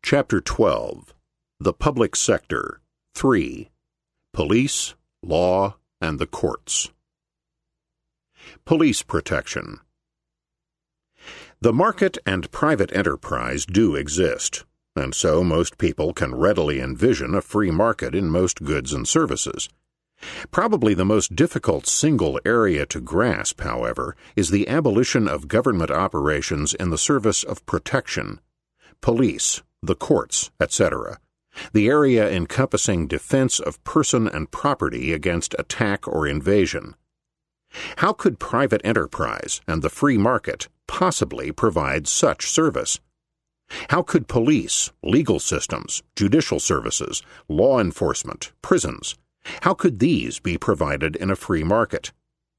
Chapter 12. The Public Sector. 3. Police, Law, and the Courts. Police protection. The market and private enterprise do exist, and so most people can readily envision a free market in most goods and services. Probably the most difficult single area to grasp, however, is the abolition of government operations in the service of protection. Police, the courts, etc., the area encompassing defense of person and property against attack or invasion. How could private enterprise and the free market possibly provide such service? How could police, legal systems, judicial services, law enforcement, prisons, how could these be provided in a free market?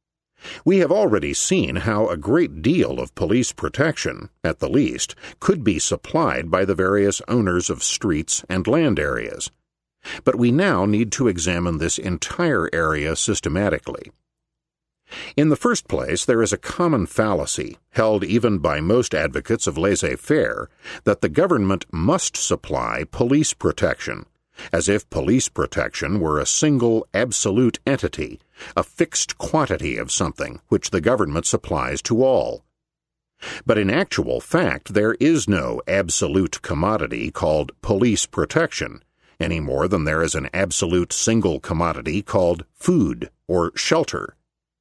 We have already seen how a great deal of police protection, at the least, could be supplied by the various owners of streets and land areas. But we now need to examine this entire area systematically. In the first place, there is a common fallacy, held even by most advocates of laissez-faire, that the government must supply police protection, as if police protection were a single, absolute entity, a fixed quantity of something which the government supplies to all. But in actual fact, there is no absolute commodity called police protection, any more than there is an absolute single commodity called food or shelter.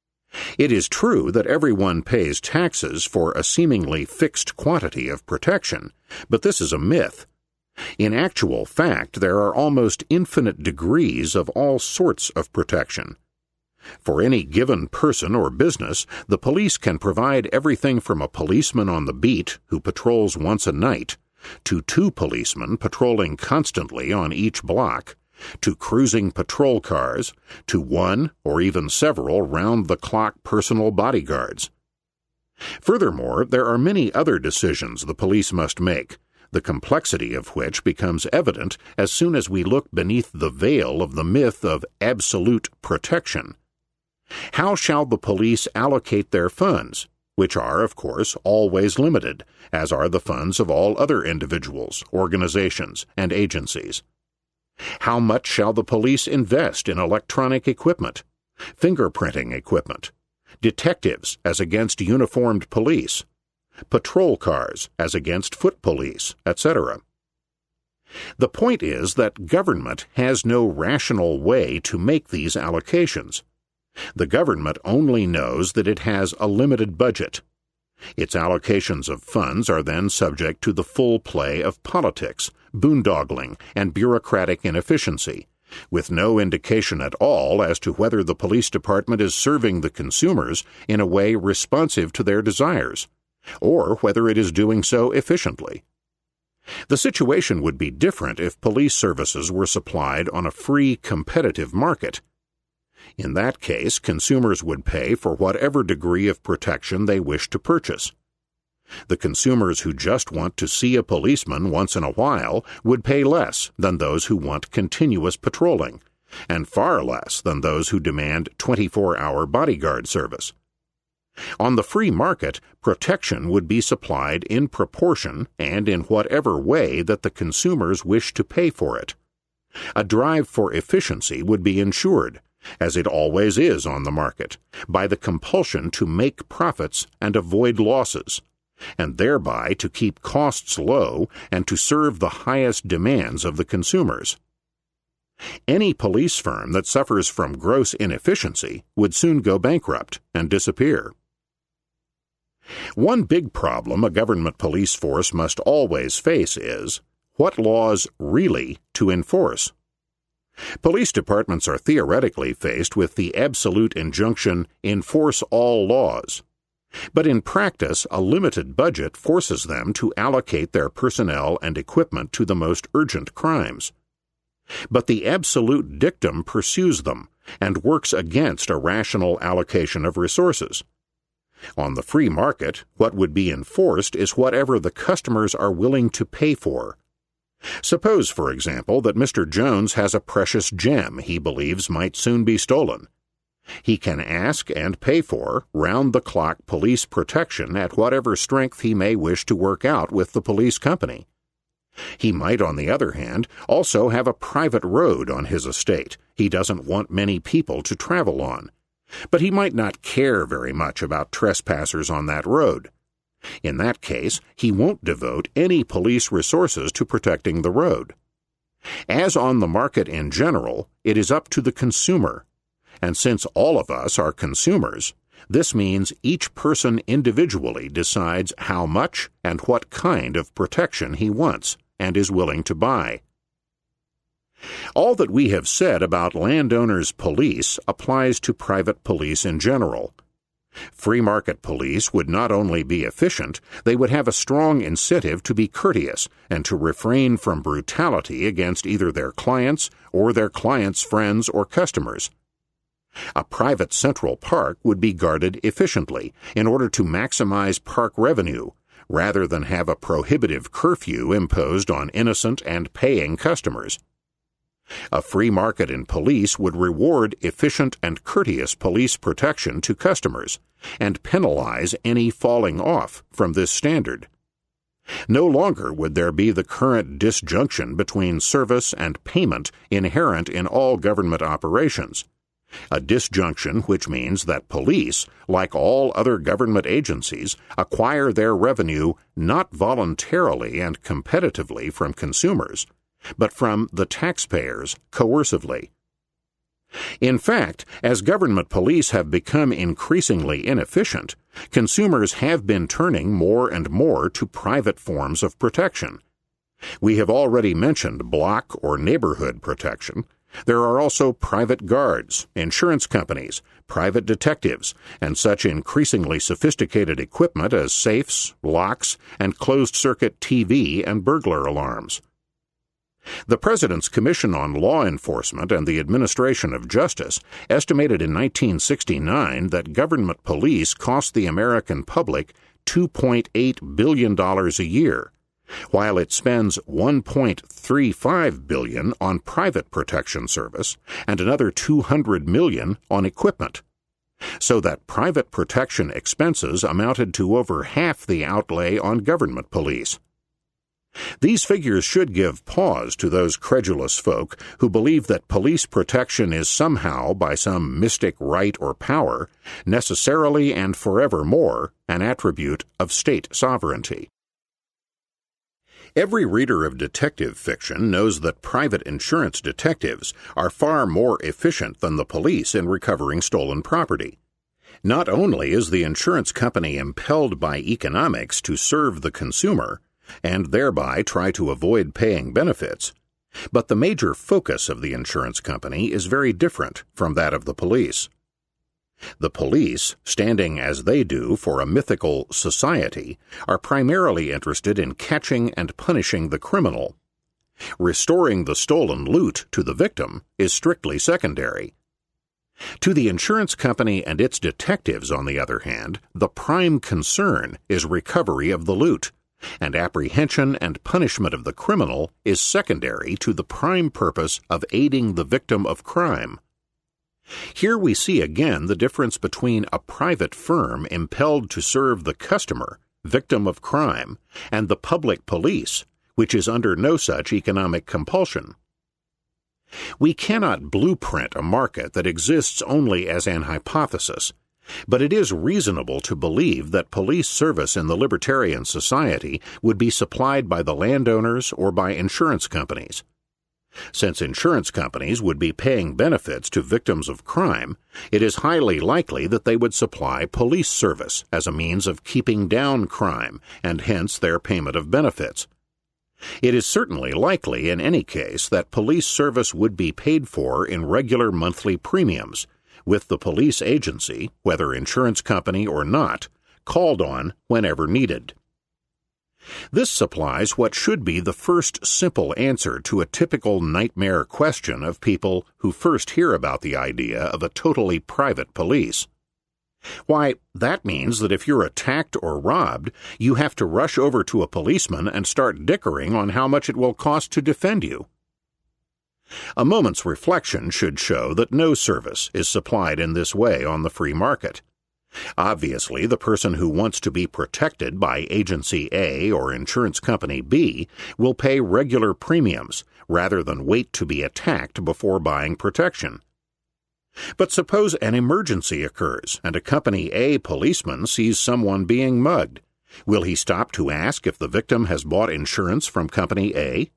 It is true that everyone pays taxes for a seemingly fixed quantity of protection, but this is a myth. In actual fact, there are almost infinite degrees of all sorts of protection. For any given person or business, the police can provide everything from a policeman on the beat who patrols once a night, to 2 policemen patrolling constantly on each block, to cruising patrol cars, to 1 or even several round-the-clock personal bodyguards. Furthermore, there are many other decisions the police must make, the complexity of which becomes evident as soon as we look beneath the veil of the myth of absolute protection. How shall the police allocate their funds, which are, of course, always limited, as are the funds of all other individuals, organizations, and agencies? How much shall the police invest in electronic equipment, fingerprinting equipment, detectives as against uniformed police, patrol cars as against foot police, etc.? The point is that government has no rational way to make these allocations. The government only knows that it has a limited budget. Its allocations of funds are then subject to the full play of politics, boondoggling, and bureaucratic inefficiency, with no indication at all as to whether the police department is serving the consumers in a way responsive to their desires, or whether it is doing so efficiently. The situation would be different if police services were supplied on a free, competitive market. In that case, consumers would pay for whatever degree of protection they wish to purchase. The consumers who just want to see a policeman once in a while would pay less than those who want continuous patrolling, and far less than those who demand 24-hour bodyguard service. On the free market, protection would be supplied in proportion and in whatever way that the consumers wish to pay for it. A drive for efficiency would be ensured, as it always is on the market, by the compulsion to make profits and avoid losses, and thereby to keep costs low and to serve the highest demands of the consumers. Any police firm that suffers from gross inefficiency would soon go bankrupt and disappear. One big problem a government police force must always face is, what laws really to enforce? Police departments are theoretically faced with the absolute injunction, enforce all laws. But in practice, a limited budget forces them to allocate their personnel and equipment to the most urgent crimes. But the absolute dictum pursues them and works against a rational allocation of resources. On the free market, what would be enforced is whatever the customers are willing to pay for. Suppose, for example, that Mr. Jones has a precious gem he believes might soon be stolen. He can ask and pay for round-the-clock police protection at whatever strength he may wish to work out with the police company. He might, on the other hand, also have a private road on his estate he doesn't want many people to travel on, but he might not care very much about trespassers on that road. In that case, he won't devote any police resources to protecting the road. As on the market in general, it is up to the consumer, and since all of us are consumers, this means each person individually decides how much and what kind of protection he wants and is willing to buy. All that we have said about landowners' police applies to private police in general. Free market police would not only be efficient, they would have a strong incentive to be courteous and to refrain from brutality against either their clients or their clients' friends or customers. A private Central Park would be guarded efficiently in order to maximize park revenue, rather than have a prohibitive curfew imposed on innocent and paying customers. A free market in police would reward efficient and courteous police protection to customers and penalize any falling off from this standard. No longer would there be the current disjunction between service and payment inherent in all government operations, a disjunction which means that police, like all other government agencies, acquire their revenue not voluntarily and competitively from consumers, but from the taxpayers coercively. In fact, as government police have become increasingly inefficient, consumers have been turning more and more to private forms of protection. We have already mentioned block or neighborhood protection. There are also private guards, insurance companies, private detectives, and such increasingly sophisticated equipment as safes, locks, and closed-circuit TV and burglar alarms. The President's Commission on Law Enforcement and the Administration of Justice estimated in 1969 that government police cost the American public $2.8 billion a year, while it spends $1.35 billion on private protection service and another $200 million on equipment, so that private protection expenses amounted to over half the outlay on government police. These figures should give pause to those credulous folk who believe that police protection is somehow, by some mystic right or power, necessarily and forevermore an attribute of state sovereignty. Every reader of detective fiction knows that private insurance detectives are far more efficient than the police in recovering stolen property. Not only is the insurance company impelled by economics to serve the consumer, and thereby try to avoid paying benefits, but the major focus of the insurance company is very different from that of the police. The police, standing as they do for a mythical society, are primarily interested in catching and punishing the criminal. Restoring the stolen loot to the victim is strictly secondary. To the insurance company and its detectives, on the other hand, the prime concern is recovery of the loot, and apprehension and punishment of the criminal is secondary to the prime purpose of aiding the victim of crime. Here we see again the difference between a private firm impelled to serve the customer, victim of crime, and the public police, which is under no such economic compulsion. We cannot blueprint a market that exists only as an hypothesis, but it is reasonable to believe that police service in the libertarian society would be supplied by the landowners or by insurance companies. Since insurance companies would be paying benefits to victims of crime, it is highly likely that they would supply police service as a means of keeping down crime and hence their payment of benefits. It is certainly likely in any case that police service would be paid for in regular monthly premiums, with the police agency, whether insurance company or not, called on whenever needed. This supplies what should be the first simple answer to a typical nightmare question of people who first hear about the idea of a totally private police. Why, that means that if you're attacked or robbed, you have to rush over to a policeman and start dickering on how much it will cost to defend you. A moment's reflection should show that no service is supplied in this way on the free market. Obviously, the person who wants to be protected by Agency A or Insurance Company B will pay regular premiums rather than wait to be attacked before buying protection. But suppose an emergency occurs and a Company A policeman sees someone being mugged. Will he stop to ask if the victim has bought insurance from Company A?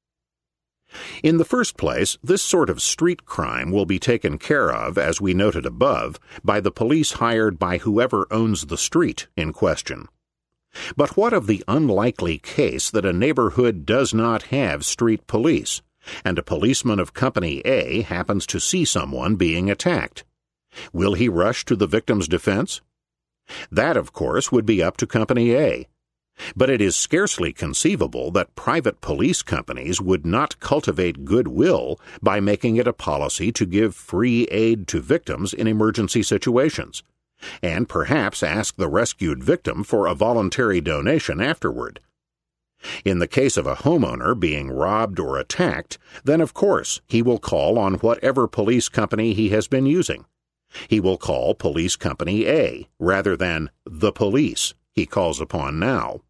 In the first place, this sort of street crime will be taken care of, as we noted above, by the police hired by whoever owns the street in question. But what of the unlikely case that a neighborhood does not have street police, and a policeman of Company A happens to see someone being attacked? Will he rush to the victim's defense? That, of course, would be up to Company A. But it is scarcely conceivable that private police companies would not cultivate goodwill by making it a policy to give free aid to victims in emergency situations, and perhaps ask the rescued victim for a voluntary donation afterward. In the case of a homeowner being robbed or attacked, then of course he will call on whatever police company he has been using. He will call Police Company A rather than the police he calls upon now.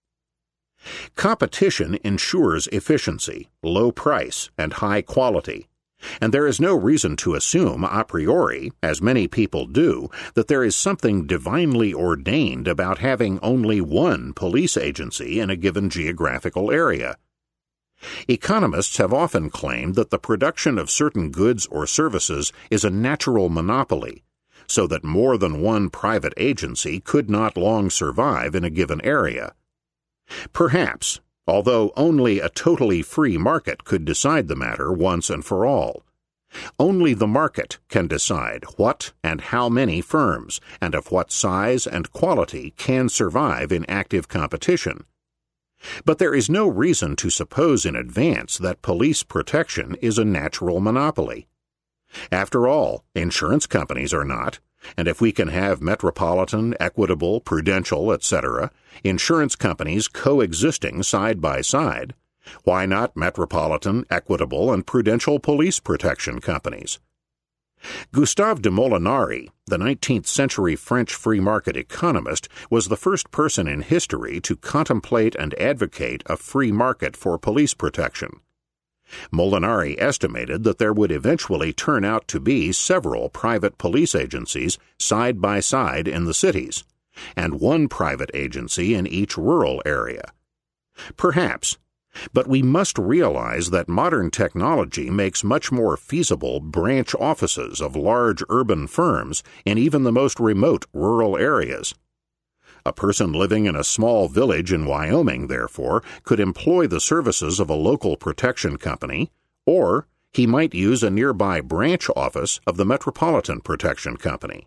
Competition ensures efficiency, low price, and high quality, and there is no reason to assume a priori, as many people do, that there is something divinely ordained about having only one police agency in a given geographical area. Economists have often claimed that the production of certain goods or services is a natural monopoly, so that more than one private agency could not long survive in a given area. Perhaps, although only a totally free market could decide the matter once and for all. Only the market can decide what and how many firms and of what size and quality can survive in active competition. But there is no reason to suppose in advance that police protection is a natural monopoly. After all, insurance companies are not, and if we can have Metropolitan, Equitable, Prudential, etc., insurance companies coexisting side by side, why not Metropolitan, Equitable, and Prudential police protection companies? Gustave de Molinari, the 19th century French free market economist, was the first person in history to contemplate and advocate a free market for police protection. Molinari estimated that there would eventually turn out to be several private police agencies side by side in the cities, and one private agency in each rural area. Perhaps, but we must realize that modern technology makes much more feasible branch offices of large urban firms in even the most remote rural areas. A person living in a small village in Wyoming, therefore, could employ the services of a local protection company, or he might use a nearby branch office of the Metropolitan Protection Company.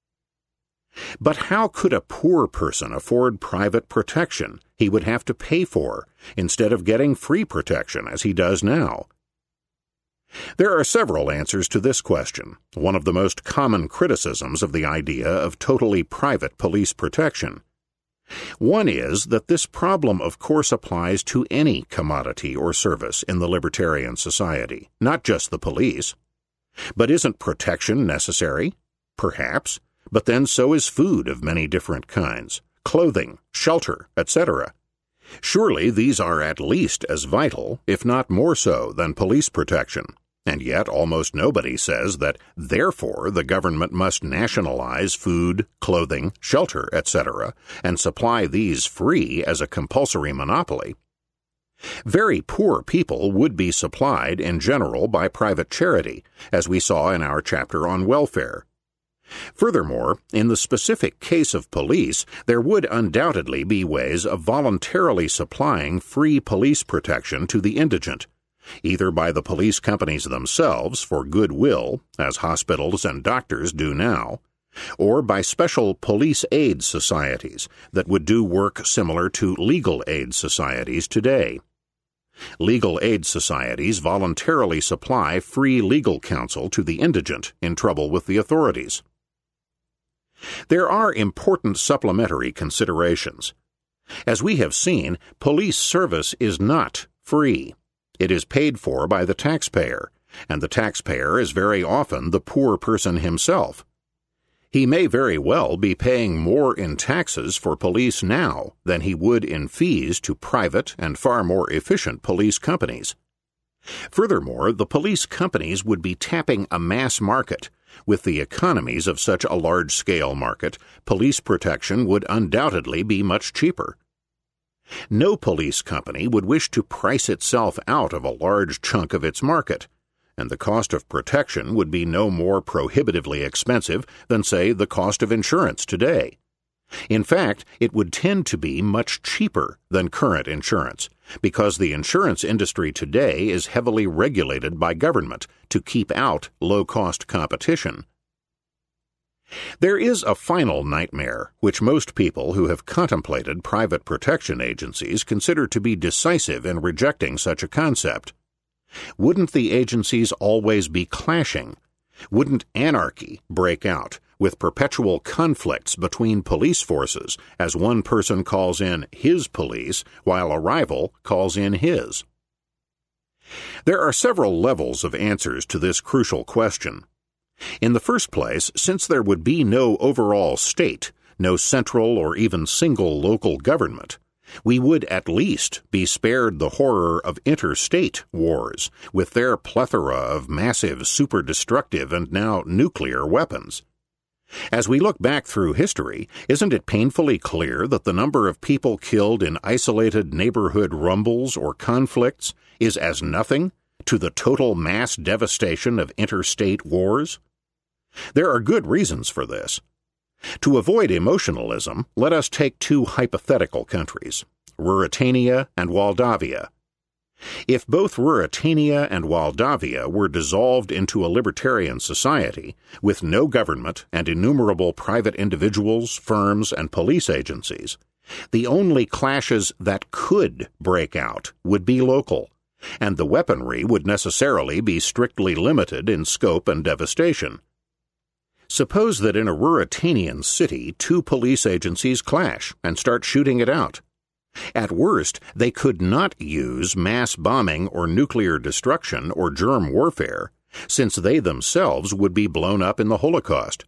But how could a poor person afford private protection he would have to pay for, instead of getting free protection as he does now? There are several answers to this question, one of the most common criticisms of the idea of totally private police protection. One is that this problem of course applies to any commodity or service in the libertarian society, not just the police. But isn't protection necessary? Perhaps, but then so is food of many different kinds, clothing, shelter, etc. Surely these are at least as vital, if not more so, than police protection. And yet almost nobody says that, therefore, the government must nationalize food, clothing, shelter, etc., and supply these free as a compulsory monopoly. Very poor people would be supplied in general by private charity, as we saw in our chapter on welfare. Furthermore, in the specific case of police, there would undoubtedly be ways of voluntarily supplying free police protection to the indigent, either by the police companies themselves for goodwill, as hospitals and doctors do now, or by special police aid societies that would do work similar to legal aid societies today. Legal aid societies voluntarily supply free legal counsel to the indigent in trouble with the authorities. There are important supplementary considerations. As we have seen, police service is not free. It is paid for by the taxpayer, and the taxpayer is very often the poor person himself. He may very well be paying more in taxes for police now than he would in fees to private and far more efficient police companies. Furthermore, the police companies would be tapping a mass market. With the economies of such a large-scale market, police protection would undoubtedly be much cheaper. No police company would wish to price itself out of a large chunk of its market, and the cost of protection would be no more prohibitively expensive than, say, the cost of insurance today. In fact, it would tend to be much cheaper than current insurance, because the insurance industry today is heavily regulated by government to keep out low-cost competition. There is a final nightmare, which most people who have contemplated private protection agencies consider to be decisive in rejecting such a concept. Wouldn't the agencies always be clashing? Wouldn't anarchy break out, with perpetual conflicts between police forces as one person calls in his police while a rival calls in his? There are several levels of answers to this crucial question. In the first place, since there would be no overall state, no central or even single local government, we would at least be spared the horror of interstate wars, with their plethora of massive, super-destructive, and now nuclear weapons. As we look back through history, isn't it painfully clear that the number of people killed in isolated neighborhood rumbles or conflicts is as nothing to the total mass devastation of interstate wars? There are good reasons for this. To avoid emotionalism, let us take two hypothetical countries, Ruritania and Moldavia. If both Ruritania and Moldavia were dissolved into a libertarian society, with no government and innumerable private individuals, firms, and police agencies, the only clashes that could break out would be local, and the weaponry would necessarily be strictly limited in scope and devastation. Suppose that in a Ruritanian city, two police agencies clash and start shooting it out. At worst, they could not use mass bombing or nuclear destruction or germ warfare, since they themselves would be blown up in the Holocaust.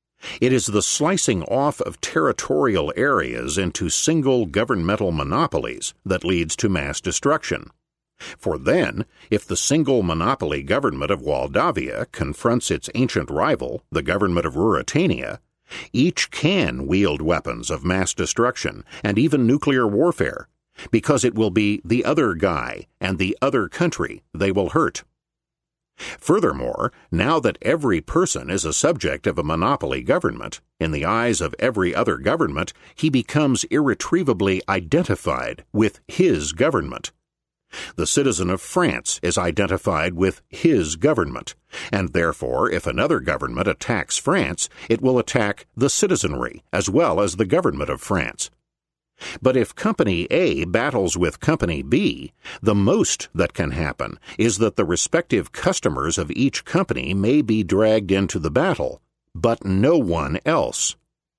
It is the slicing off of territorial areas into single governmental monopolies that leads to mass destruction. For then, if the single monopoly government of Moldavia confronts its ancient rival, the government of Ruritania, each can wield weapons of mass destruction and even nuclear warfare, because it will be the other guy and the other country they will hurt. Furthermore, now that every person is a subject of a monopoly government, in the eyes of every other government, he becomes irretrievably identified with his government. The citizen of France is identified with his government, and therefore if another government attacks France, it will attack the citizenry as well as the government of France. But if Company A battles with Company B, the most that can happen is that the respective customers of each company may be dragged into the battle, but no one else.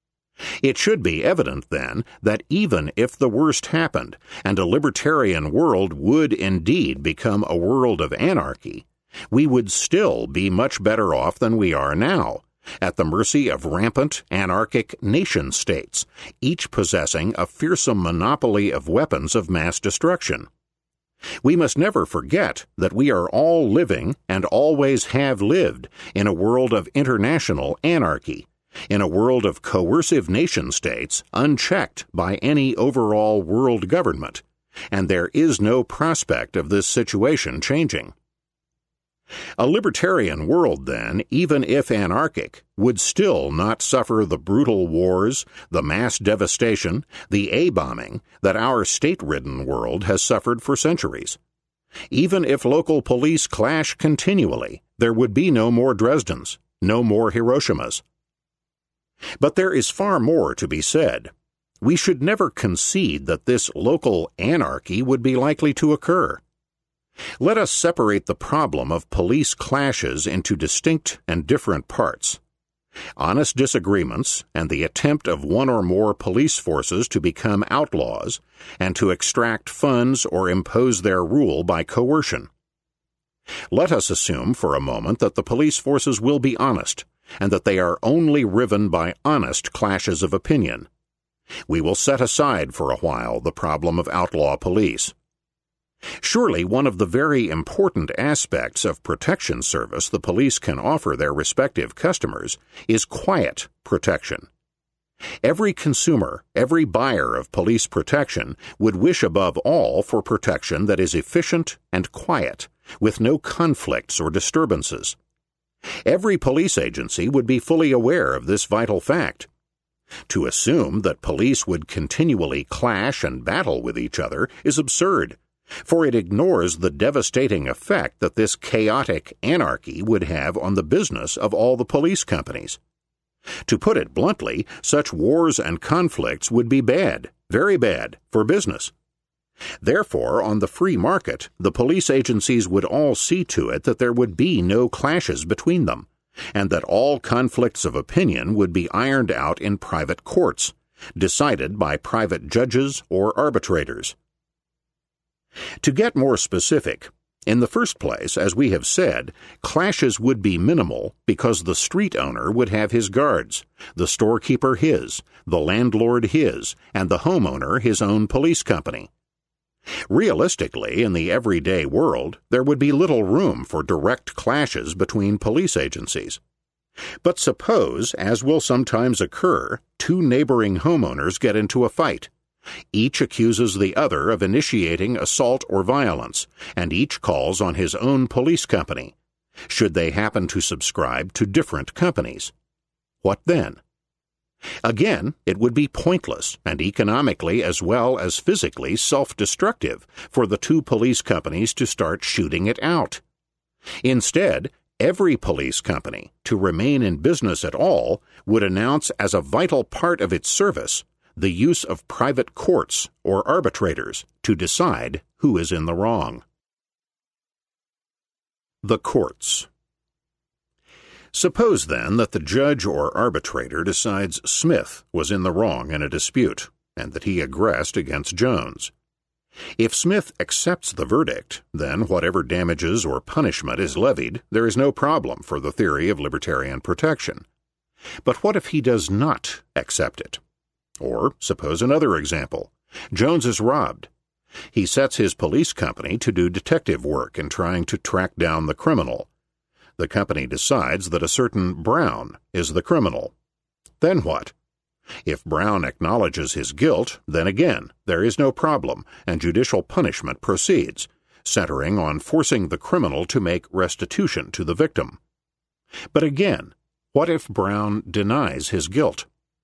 It should be evident, then, that even if the worst happened, and a libertarian world would indeed become a world of anarchy, we would still be much better off than we are now, at the mercy of rampant anarchic nation-states, each possessing a fearsome monopoly of weapons of mass destruction. We must never forget that we are all living, and always have lived, in a world of international anarchy, in a world of coercive nation-states unchecked by any overall world government, and there is no prospect of this situation changing. A libertarian world, then, even if anarchic, would still not suffer the brutal wars, the mass devastation, the A-bombing that our state-ridden world has suffered for centuries. Even if local police clash continually, there would be no more Dresdens, no more Hiroshimas. But there is far more to be said. We should never concede that this local anarchy would be likely to occur. Let us separate the problem of police clashes into distinct and different parts. Honest disagreements and the attempt of one or more police forces to become outlaws and to extract funds or impose their rule by coercion. Let us assume for a moment that the police forces will be honest and that they are only riven by honest clashes of opinion. We will set aside for a while the problem of outlaw police. Surely one of the very important aspects of protection service the police can offer their respective customers is quiet protection. Every consumer, every buyer of police protection would wish above all for protection that is efficient and quiet, with no conflicts or disturbances. Every police agency would be fully aware of this vital fact. To assume that police would continually clash and battle with each other is absurd, for it ignores the devastating effect that this chaotic anarchy would have on the business of all the police companies. To put it bluntly, such wars and conflicts would be bad, very bad, for business. Therefore, on the free market, the police agencies would all see to it that there would be no clashes between them, and that all conflicts of opinion would be ironed out in private courts, decided by private judges or arbitrators. To get more specific, in the first place, as we have said, clashes would be minimal because the street owner would have his guards, the storekeeper his, the landlord his, and the homeowner his own police company. Realistically, in the everyday world, there would be little room for direct clashes between police agencies. But suppose, as will sometimes occur, two neighboring homeowners get into a fight. Each accuses the other of initiating assault or violence, and each calls on his own police company, should they happen to subscribe to different companies. What then? Again, it would be pointless and economically as well as physically self-destructive for the two police companies to start shooting it out. Instead, every police company, to remain in business at all, would announce as a vital part of its service the use of private courts or arbitrators to decide who is in the wrong. The courts. Suppose, then, that the judge or arbitrator decides Smith was in the wrong in a dispute, and that he aggressed against Jones. If Smith accepts the verdict, then whatever damages or punishment is levied, there is no problem for the theory of libertarian protection. But what if he does not accept it? Or, suppose another example. Jones is robbed. He sets his police company to do detective work in trying to track down the criminal. The company decides that a certain Brown is the criminal. Then what? If Brown acknowledges his guilt, then again, there is no problem, and judicial punishment proceeds, centering on forcing the criminal to make restitution to the victim. But again, what if Brown denies his guilt?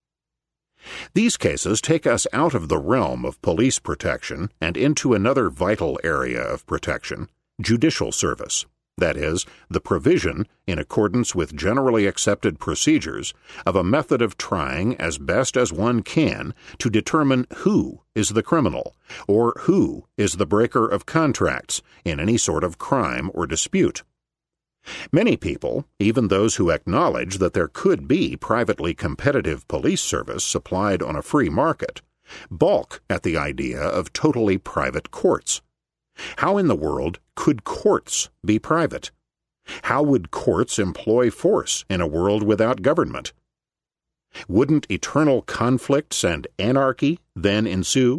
These cases take us out of the realm of police protection and into another vital area of protection, judicial service. That is, the provision, in accordance with generally accepted procedures, of a method of trying as best as one can to determine who is the criminal, or who is the breaker of contracts in any sort of crime or dispute. Many people, even those who acknowledge that there could be privately competitive police service supplied on a free market, balk at the idea of totally private courts. How in the world could courts be private? How would courts employ force in a world without government? Wouldn't eternal conflicts and anarchy then ensue?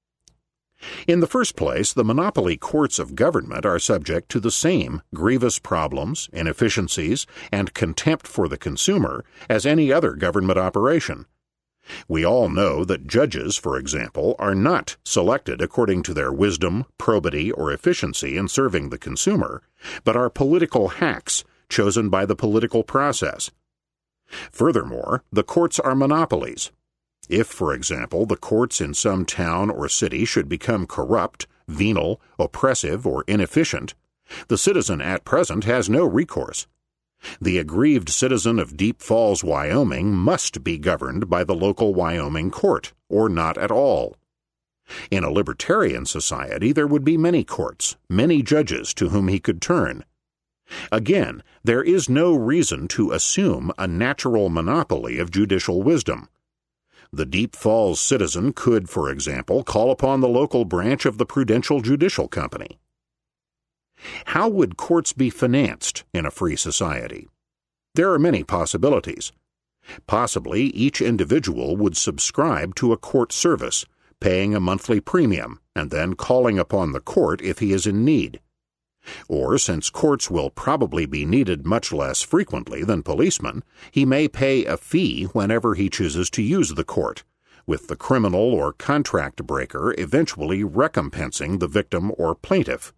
In the first place, the monopoly courts of government are subject to the same grievous problems, inefficiencies, and contempt for the consumer as any other government operation. We all know that judges, for example, are not selected according to their wisdom, probity, or efficiency in serving the consumer, but are political hacks chosen by the political process. Furthermore, the courts are monopolies. If, for example, the courts in some town or city should become corrupt, venal, oppressive, or inefficient, the citizen at present has no recourse. The aggrieved citizen of Deep Falls, Wyoming, must be governed by the local Wyoming court, or not at all. In a libertarian society, there would be many courts, many judges to whom he could turn. Again, there is no reason to assume a natural monopoly of judicial wisdom. The Deep Falls citizen could, for example, call upon the local branch of the Prudential Judicial Company. How would courts be financed in a free society? There are many possibilities. Possibly each individual would subscribe to a court service, paying a monthly premium, and then calling upon the court if he is in need. Or, since courts will probably be needed much less frequently than policemen, he may pay a fee whenever he chooses to use the court, with the criminal or contract breaker eventually recompensing the victim or plaintiff.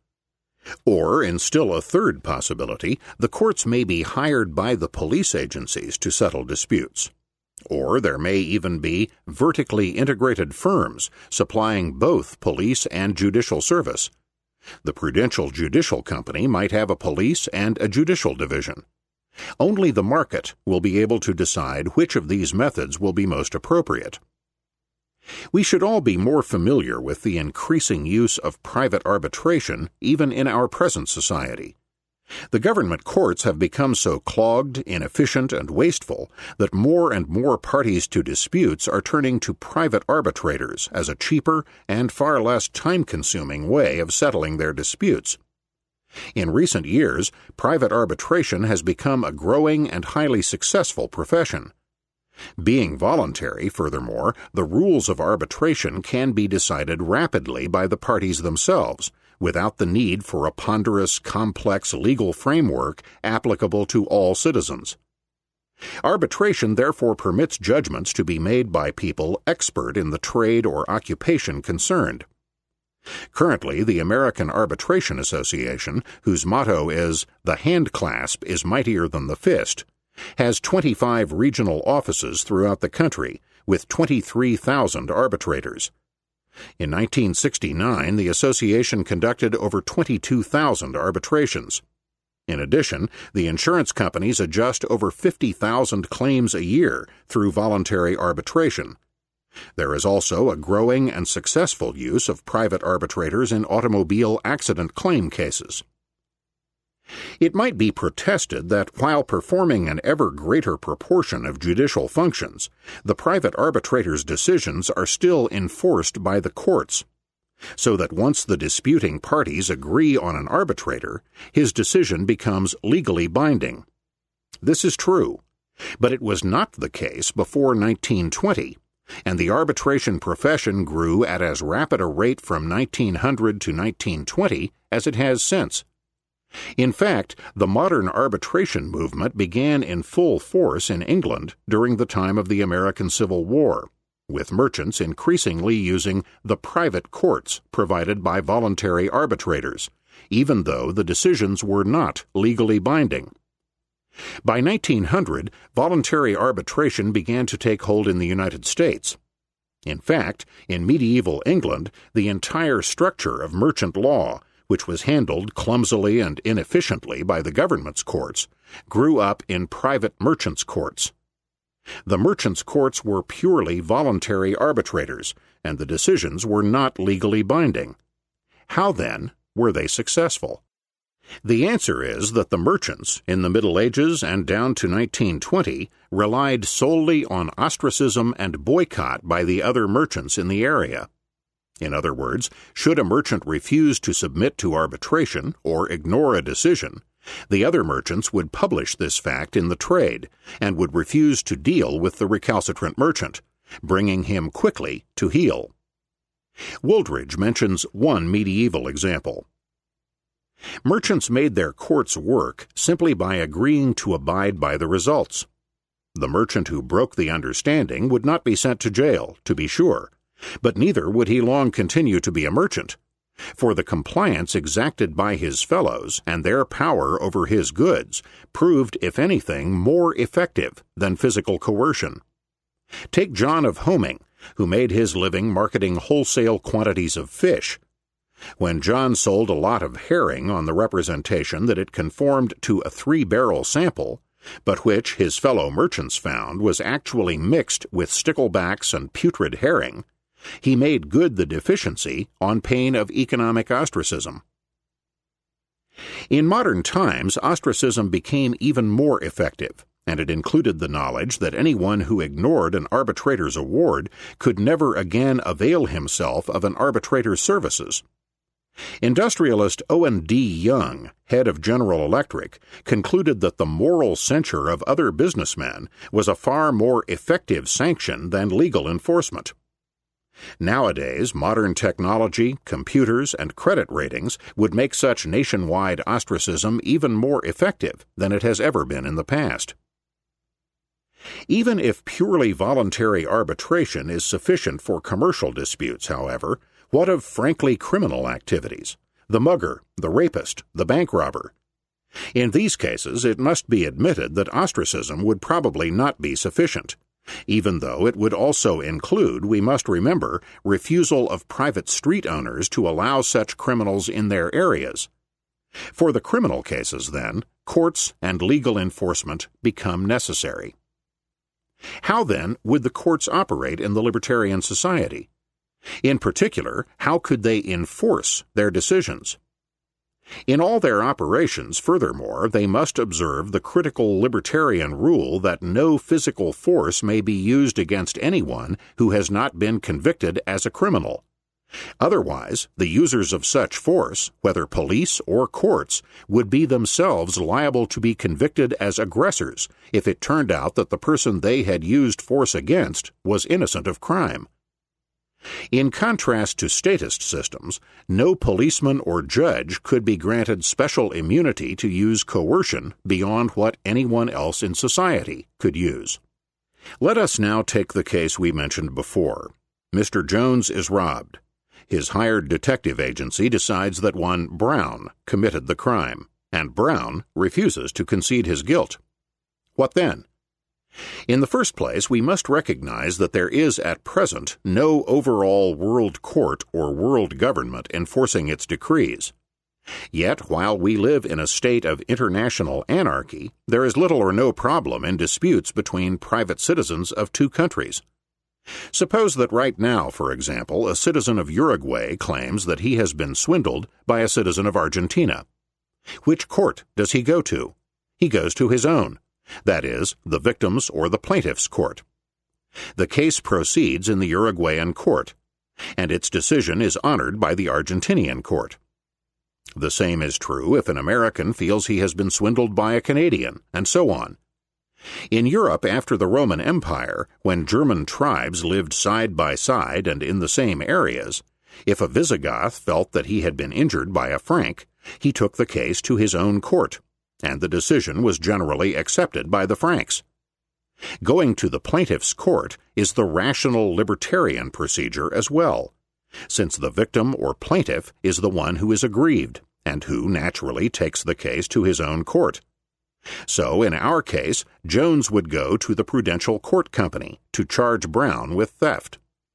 Or, in still a third possibility, the courts may be hired by the police agencies to settle disputes. Or there may even be vertically integrated firms supplying both police and judicial service. The Prudential Judicial Company might have a police and a judicial division. Only the market will be able to decide which of these methods will be most appropriate. We should all be more familiar with the increasing use of private arbitration even in our present society. The government courts have become so clogged, inefficient, and wasteful that more and more parties to disputes are turning to private arbitrators as a cheaper and far less time-consuming way of settling their disputes. In recent years, private arbitration has become a growing and highly successful profession. Being voluntary, furthermore, the rules of arbitration can be decided rapidly by the parties themselves, without the need for a ponderous, complex legal framework applicable to all citizens. Arbitration therefore permits judgments to be made by people expert in the trade or occupation concerned. Currently, the American Arbitration Association, whose motto is "The handclasp is mightier than the fist," has 25 regional offices throughout the country, with 23,000 arbitrators. In 1969, the association conducted over 22,000 arbitrations. In addition, the insurance companies adjust over 50,000 claims a year through voluntary arbitration. There is also a growing and successful use of private arbitrators in automobile accident claim cases. It might be protested that while performing an ever greater proportion of judicial functions, the private arbitrator's decisions are still enforced by the courts, so that once the disputing parties agree on an arbitrator, his decision becomes legally binding. This is true, but it was not the case before 1920, and the arbitration profession grew at as rapid a rate from 1900 to 1920 as it has since. In fact, the modern arbitration movement began in full force in England during the time of the American Civil War, with merchants increasingly using the private courts provided by voluntary arbitrators, even though the decisions were not legally binding. By 1900, voluntary arbitration began to take hold in the United States. In fact, in medieval England, the entire structure of merchant law, which was handled clumsily and inefficiently by the government's courts, grew up in private merchants' courts. The merchants' courts were purely voluntary arbitrators, and the decisions were not legally binding. How, then, were they successful? The answer is that the merchants, in the Middle Ages and down to 1920, relied solely on ostracism and boycott by the other merchants in the area. In other words, should a merchant refuse to submit to arbitration or ignore a decision, the other merchants would publish this fact in the trade and would refuse to deal with the recalcitrant merchant, bringing him quickly to heel. Wooldridge mentions one medieval example. Merchants made their courts work simply by agreeing to abide by the results. The merchant who broke the understanding would not be sent to jail, to be sure, but neither would he long continue to be a merchant, for the compliance exacted by his fellows and their power over his goods proved, if anything, more effective than physical coercion. Take John of Homing, who made his living marketing wholesale quantities of fish. When John sold a lot of herring on the representation that it conformed to a 3-barrel sample, but which his fellow merchants found was actually mixed with sticklebacks and putrid herring, he made good the deficiency on pain of economic ostracism. In modern times, ostracism became even more effective, and it included the knowledge that anyone who ignored an arbitrator's award could never again avail himself of an arbitrator's services. Industrialist Owen D. Young, head of General Electric, concluded that the moral censure of other businessmen was a far more effective sanction than legal enforcement. Nowadays, modern technology, computers, and credit ratings would make such nationwide ostracism even more effective than it has ever been in the past. Even if purely voluntary arbitration is sufficient for commercial disputes, however, what of frankly criminal activities? The mugger, the rapist, the bank robber. In these cases, it must be admitted that ostracism would probably not be sufficient, even though it would also include, we must remember, refusal of private street owners to allow such criminals in their areas. For the criminal cases, then, courts and legal enforcement become necessary. How, then, would the courts operate in the libertarian society? In particular, how could they enforce their decisions? In all their operations, furthermore, they must observe the critical libertarian rule that no physical force may be used against anyone who has not been convicted as a criminal. Otherwise, the users of such force, whether police or courts, would be themselves liable to be convicted as aggressors if it turned out that the person they had used force against was innocent of crime. In contrast to statist systems, no policeman or judge could be granted special immunity to use coercion beyond what anyone else in society could use. Let us now take the case we mentioned before. Mr. Jones is robbed. His hired detective agency decides that one Brown committed the crime, and Brown refuses to concede his guilt. What then? In the first place, we must recognize that there is at present no overall world court or world government enforcing its decrees. Yet, while we live in a state of international anarchy, there is little or no problem in disputes between private citizens of two countries. Suppose that right now, for example, a citizen of Uruguay claims that he has been swindled by a citizen of Argentina. Which court does he go to? He goes to his own. That is, the victim's or the plaintiff's court. The case proceeds in the Uruguayan court, and its decision is honored by the Argentinian court. The same is true if an American feels he has been swindled by a Canadian, and so on. In Europe after the Roman Empire, when German tribes lived side by side and in the same areas, if a Visigoth felt that he had been injured by a Frank, he took the case to his own court, and the decision was generally accepted by the Franks. Going to the plaintiff's court is the rational libertarian procedure as well, since the victim or plaintiff is the one who is aggrieved, and who naturally takes the case to his own court. So, in our case, Jones would go to the Prudential Court Company to charge Brown with theft.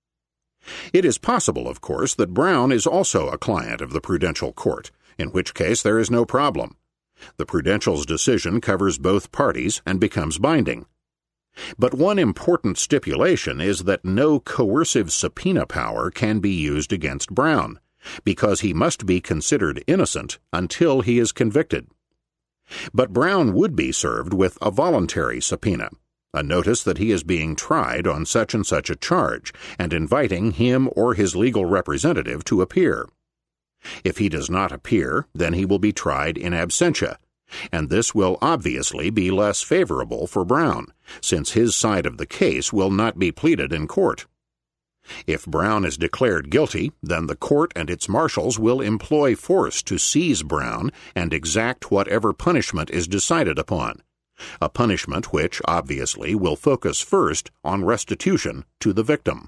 It is possible, of course, that Brown is also a client of the Prudential Court, in which case there is no problem. The Prudential's decision covers both parties and becomes binding. But one important stipulation is that no coercive subpoena power can be used against Brown, because he must be considered innocent until he is convicted. But Brown would be served with a voluntary subpoena, a notice that he is being tried on such and such a charge, and inviting him or his legal representative to appear. If he does not appear, then he will be tried in absentia, and this will obviously be less favorable for Brown, since his side of the case will not be pleaded in court. If Brown is declared guilty, then the court and its marshals will employ force to seize Brown and exact whatever punishment is decided upon, a punishment which, obviously, will focus first on restitution to the victim.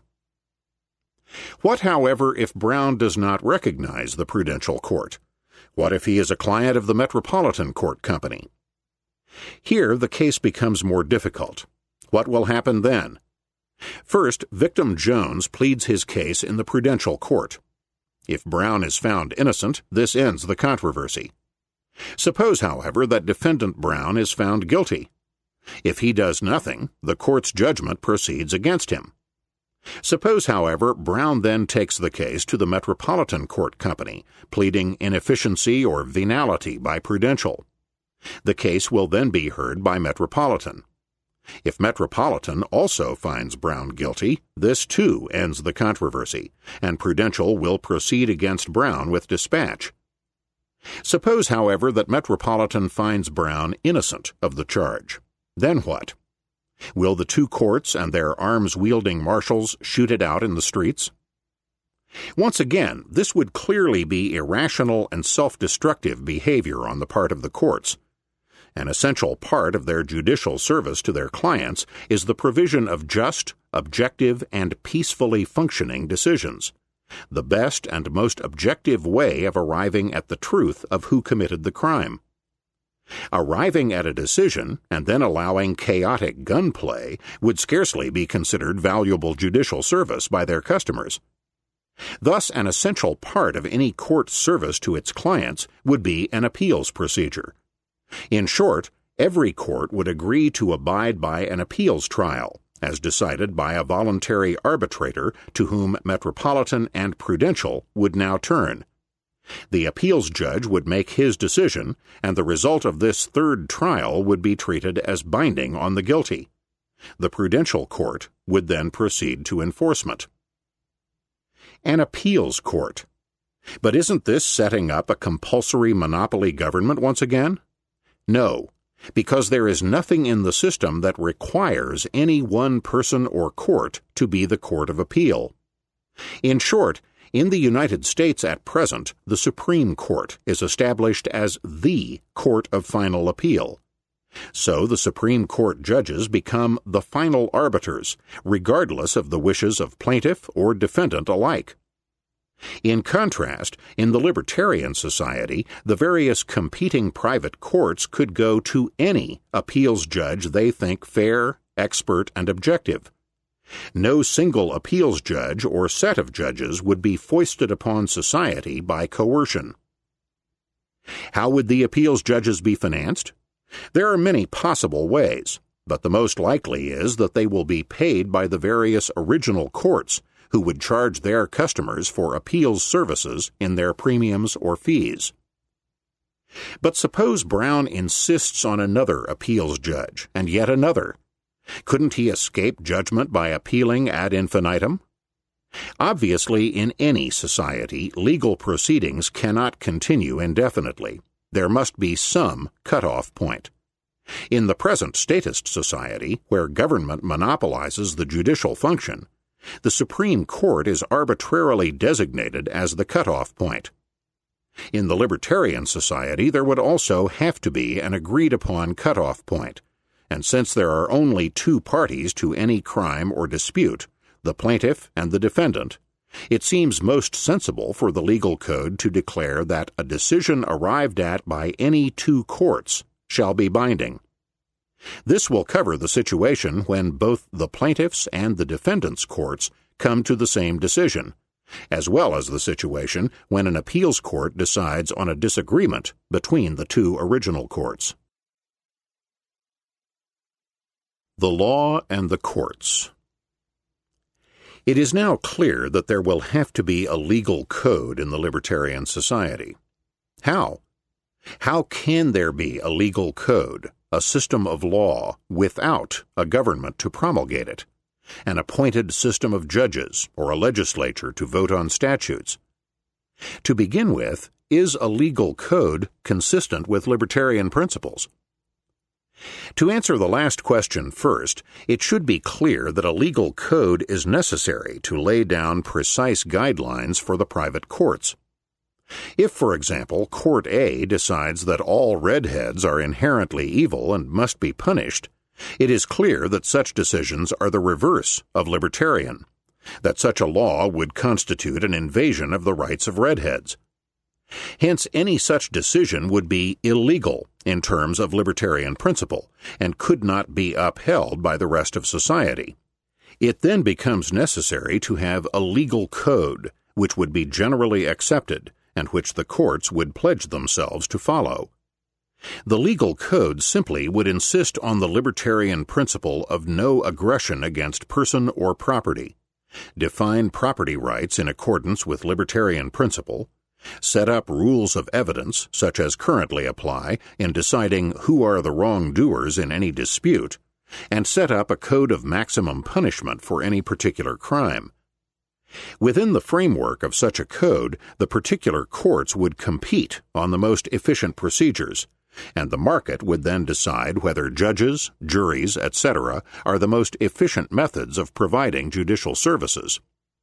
What, however, if Brown does not recognize the Prudential Court? What if he is a client of the Metropolitan Court Company? Here the case becomes more difficult. What will happen then? First, victim Jones pleads his case in the Prudential Court. If Brown is found innocent, this ends the controversy. Suppose, however, that defendant Brown is found guilty. If he does nothing, the court's judgment proceeds against him. Suppose, however, Brown then takes the case to the Metropolitan Court Company, pleading inefficiency or venality by Prudential. The case will then be heard by Metropolitan. If Metropolitan also finds Brown guilty, this too ends the controversy, and Prudential will proceed against Brown with dispatch. Suppose, however, that Metropolitan finds Brown innocent of the charge. Then what? Will the two courts and their arms-wielding marshals shoot it out in the streets? Once again, this would clearly be irrational and self-destructive behavior on the part of the courts. An essential part of their judicial service to their clients is the provision of just, objective, and peacefully functioning decisions, the best and most objective way of arriving at the truth of who committed the crime. Arriving at a decision and then allowing chaotic gunplay would scarcely be considered valuable judicial service by their customers. Thus, an essential part of any court service to its clients would be an appeals procedure. In short, every court would agree to abide by an appeals trial, as decided by a voluntary arbitrator to whom Metropolitan and Prudential would now turn. The appeals judge would make his decision, and the result of this third trial would be treated as binding on the guilty. The Prudential court would then proceed to enforcement. An appeals court. But isn't this setting up a compulsory monopoly government once again? No, because there is nothing in the system that requires any one person or court to be the court of appeal. In short, in the United States at present, the Supreme Court is established as the court of final appeal. So the Supreme Court judges become the final arbiters, regardless of the wishes of plaintiff or defendant alike. In contrast, in the Libertarian Society, the various competing private courts could go to any appeals judge they think fair, expert, and objective. No single appeals judge or set of judges would be foisted upon society by coercion. How would the appeals judges be financed? There are many possible ways, but the most likely is that they will be paid by the various original courts, who would charge their customers for appeals services in their premiums or fees. But suppose Brown insists on another appeals judge, and yet another. Couldn't he escape judgment by appealing ad infinitum? Obviously, in any society, legal proceedings cannot continue indefinitely. There must be some cutoff point. In the present statist society, where government monopolizes the judicial function, the Supreme Court is arbitrarily designated as the cutoff point. In the Libertarian Society, there would also have to be an agreed-upon cutoff point, and since there are only two parties to any crime or dispute, the plaintiff and the defendant, it seems most sensible for the legal code to declare that a decision arrived at by any two courts shall be binding. This will cover the situation when both the plaintiff's and the defendant's courts come to the same decision, as well as the situation when an appeals court decides on a disagreement between the two original courts. The law and the courts. It is now clear that there will have to be a legal code in the Libertarian Society. How? How can there be a legal code, a system of law, without a government to promulgate it, an appointed system of judges, or a legislature to vote on statutes? To begin with, is a legal code consistent with libertarian principles? To answer the last question first, it should be clear that a legal code is necessary to lay down precise guidelines for the private courts. If, for example, Court A decides that all redheads are inherently evil and must be punished, it is clear that such decisions are the reverse of libertarian, that such a law would constitute an invasion of the rights of redheads. Hence, any such decision would be illegal in terms of libertarian principle and could not be upheld by the rest of society. It then becomes necessary to have a legal code which would be generally accepted and which the courts would pledge themselves to follow. The legal code simply would insist on the libertarian principle of no aggression against person or property, define property rights in accordance with libertarian principle, set up rules of evidence, such as currently apply, in deciding who are the wrongdoers in any dispute, and set up a code of maximum punishment for any particular crime. Within the framework of such a code, the particular courts would compete on the most efficient procedures, and the market would then decide whether judges, juries, etc. are the most efficient methods of providing judicial services.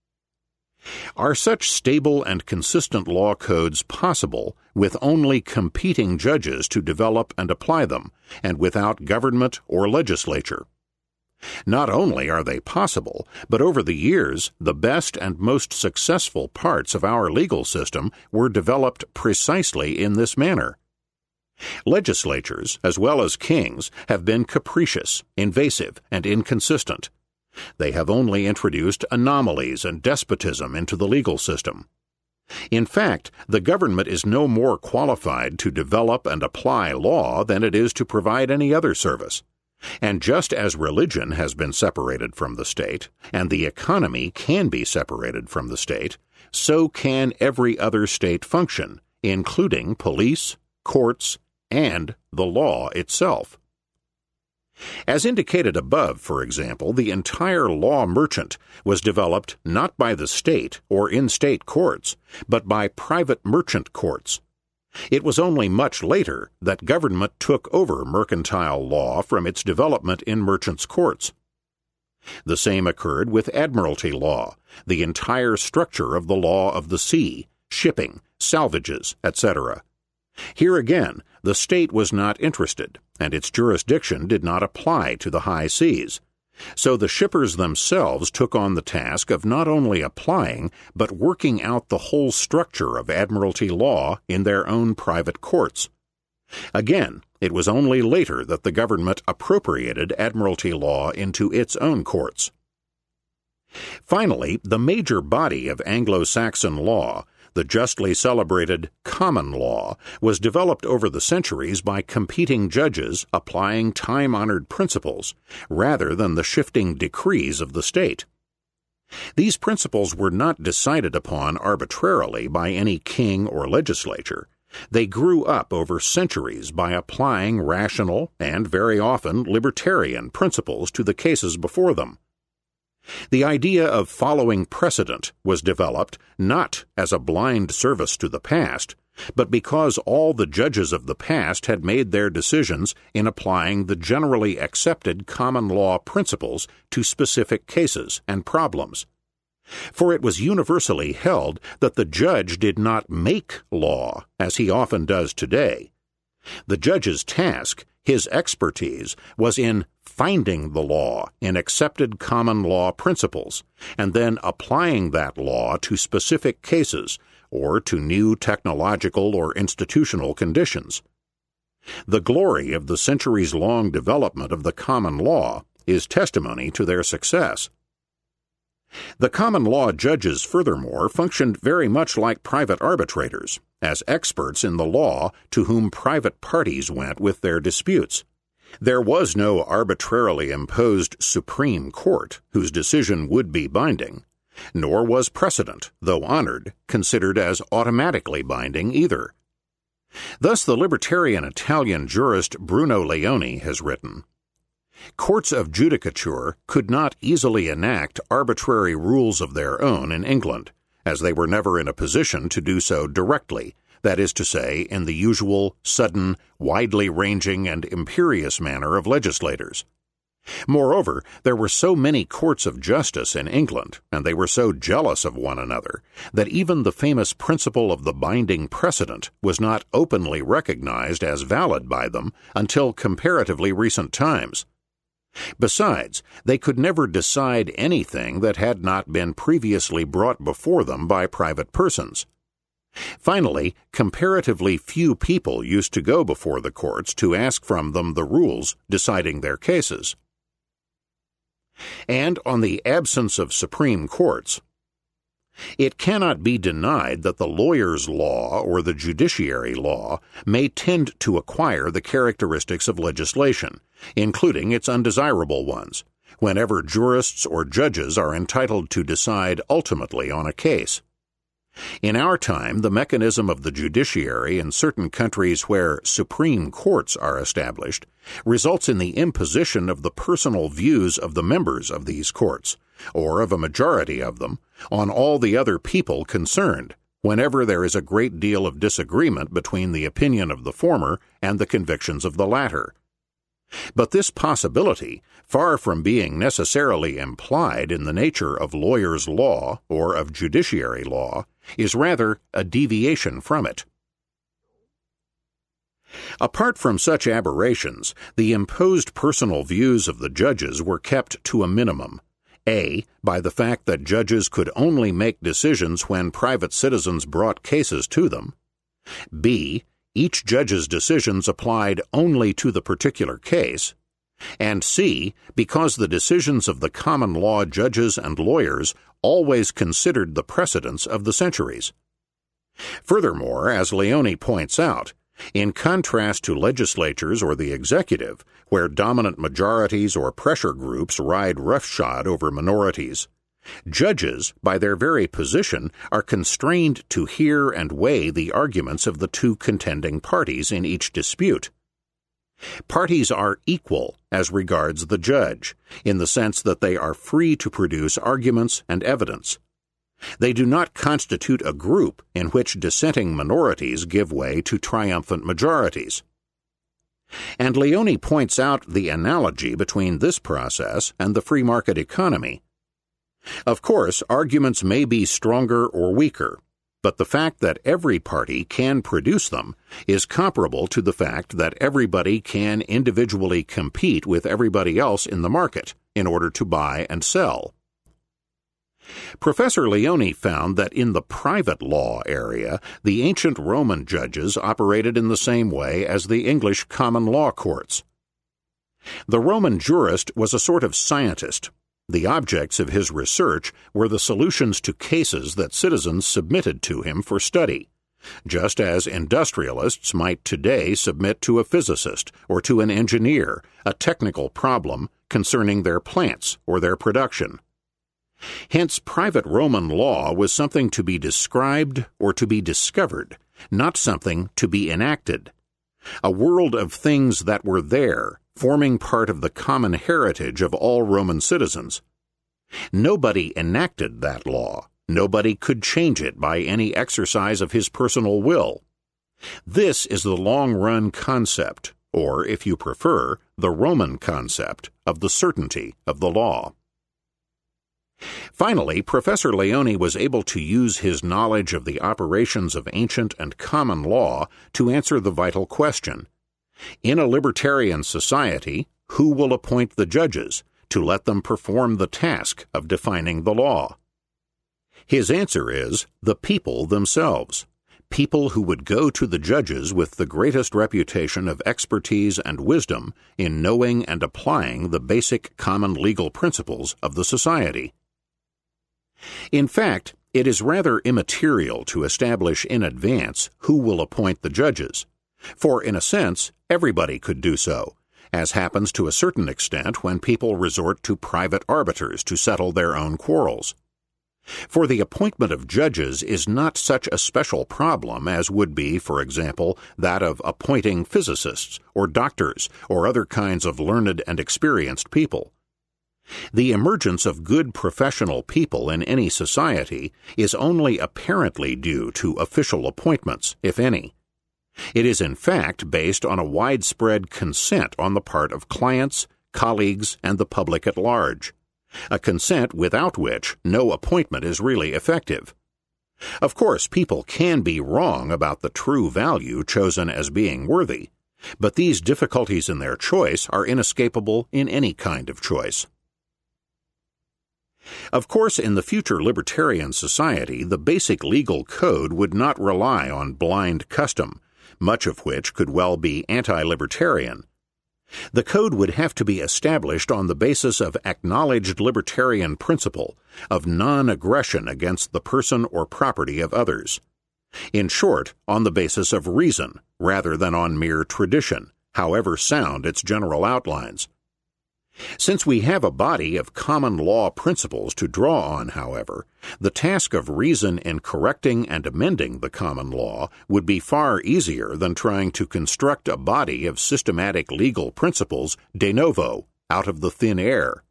Are such stable and consistent law codes possible with only competing judges to develop and apply them, and without government or legislature? Not only are they possible, but over the years, the best and most successful parts of our legal system were developed precisely in this manner. Legislatures, as well as kings, have been capricious, invasive, and inconsistent. They have only introduced anomalies and despotism into the legal system. In fact, the government is no more qualified to develop and apply law than it is to provide any other service. And just as religion has been separated from the state, and the economy can be separated from the state, so can every other state function, including police, courts, and the law itself. As indicated above, for example, the entire law merchant was developed not by the state or in state courts, but by private merchant courts. It was only much later that government took over mercantile law from its development in merchants' courts. The same occurred with admiralty law, the entire structure of the law of the sea, shipping, salvages, etc. Here again, the state was not interested, and its jurisdiction did not apply to the high seas. So the shippers themselves took on the task of not only applying, but working out the whole structure of admiralty law in their own private courts. Again, it was only later that the government appropriated admiralty law into its own courts. Finally, the major body of Anglo-Saxon law, the justly celebrated common law, was developed over the centuries by competing judges applying time-honored principles, rather than the shifting decrees of the state. These principles were not decided upon arbitrarily by any king or legislature. They grew up over centuries by applying rational and very often libertarian principles to the cases before them. The idea of following precedent was developed not as a blind service to the past, but because all the judges of the past had made their decisions in applying the generally accepted common law principles to specific cases and problems. For it was universally held that the judge did not make law, as he often does today. The judge's task, his expertise, was in finding the law in accepted common law principles, and then applying that law to specific cases or to new technological or institutional conditions. The glory of the centuries-long development of the common law is testimony to their success. The common law judges, furthermore, functioned very much like private arbitrators, as experts in the law to whom private parties went with their disputes. There was no arbitrarily imposed Supreme Court whose decision would be binding, nor was precedent, though honored, considered as automatically binding either. Thus the libertarian Italian jurist Bruno Leoni has written, "Courts of judicature could not easily enact arbitrary rules of their own in England, as they were never in a position to do so directly, that is to say, in the usual, sudden, widely ranging, and imperious manner of legislators. Moreover, there were so many courts of justice in England, and they were so jealous of one another, that even the famous principle of the binding precedent was not openly recognized as valid by them until comparatively recent times. Besides, they could never decide anything that had not been previously brought before them by private persons. Finally, comparatively few people used to go before the courts to ask from them the rules deciding their cases. And on the absence of Supreme Courts, it cannot be denied that the lawyer's law or the judiciary law may tend to acquire the characteristics of legislation, including its undesirable ones, whenever jurists or judges are entitled to decide ultimately on a case. In our time, the mechanism of the judiciary in certain countries where supreme courts are established results in the imposition of the personal views of the members of these courts, or of a majority of them, on all the other people concerned, whenever there is a great deal of disagreement between the opinion of the former and the convictions of the latter. But this possibility, far from being necessarily implied in the nature of lawyers' law or of judiciary law, is rather a deviation from it. Apart from such aberrations, the imposed personal views of the judges were kept to a minimum, A, by the fact that judges could only make decisions when private citizens brought cases to them, B, each judge's decisions applied only to the particular case, and C, because the decisions of the common law judges and lawyers always considered the precedents of the centuries. Furthermore, as Leone points out, in contrast to legislatures or the executive, where dominant majorities or pressure groups ride roughshod over minorities, judges, by their very position, are constrained to hear and weigh the arguments of the two contending parties in each dispute. Parties are equal as regards the judge, in the sense that they are free to produce arguments and evidence. They do not constitute a group in which dissenting minorities give way to triumphant majorities. And Leone points out the analogy between this process and the free market economy. Of course, arguments may be stronger or weaker, but the fact that every party can produce them is comparable to the fact that everybody can individually compete with everybody else in the market in order to buy and sell. Professor Leone found that in the private law area, the ancient Roman judges operated in the same way as the English common law courts. The Roman jurist was a sort of scientist. The objects of his research were the solutions to cases that citizens submitted to him for study, just as industrialists might today submit to a physicist or to an engineer a technical problem concerning their plants or their production. Hence, private Roman law was something to be described or to be discovered, not something to be enacted. A world of things that were there, forming part of the common heritage of all Roman citizens. Nobody enacted that law. Nobody could change it by any exercise of his personal will. This is the long-run concept, or, if you prefer, the Roman concept, of the certainty of the law. Finally, Professor Leone was able to use his knowledge of the operations of ancient and common law to answer the vital question: in a libertarian society, who will appoint the judges to let them perform the task of defining the law? His answer is the people themselves, people who would go to the judges with the greatest reputation of expertise and wisdom in knowing and applying the basic common legal principles of the society. In fact, it is rather immaterial to establish in advance who will appoint the judges, for in a sense, everybody could do so, as happens to a certain extent when people resort to private arbiters to settle their own quarrels. For the appointment of judges is not such a special problem as would be, for example, that of appointing physicists or doctors or other kinds of learned and experienced people. The emergence of good professional people in any society is only apparently due to official appointments, if any. It is in fact based on a widespread consent on the part of clients, colleagues, and the public at large, a consent without which no appointment is really effective. Of course, people can be wrong about the true value chosen as being worthy, but these difficulties in their choice are inescapable in any kind of choice. Of course, in the future libertarian society, the basic legal code would not rely on blind custom, much of which could well be anti-libertarian. The code would have to be established on the basis of acknowledged libertarian principle of non-aggression against the person or property of others. In short, on the basis of reason, rather than on mere tradition, however sound its general outlines. Since we have a body of common law principles to draw on, however, the task of reason in correcting and amending the common law would be far easier than trying to construct a body of systematic legal principles de novo, out of the thin air.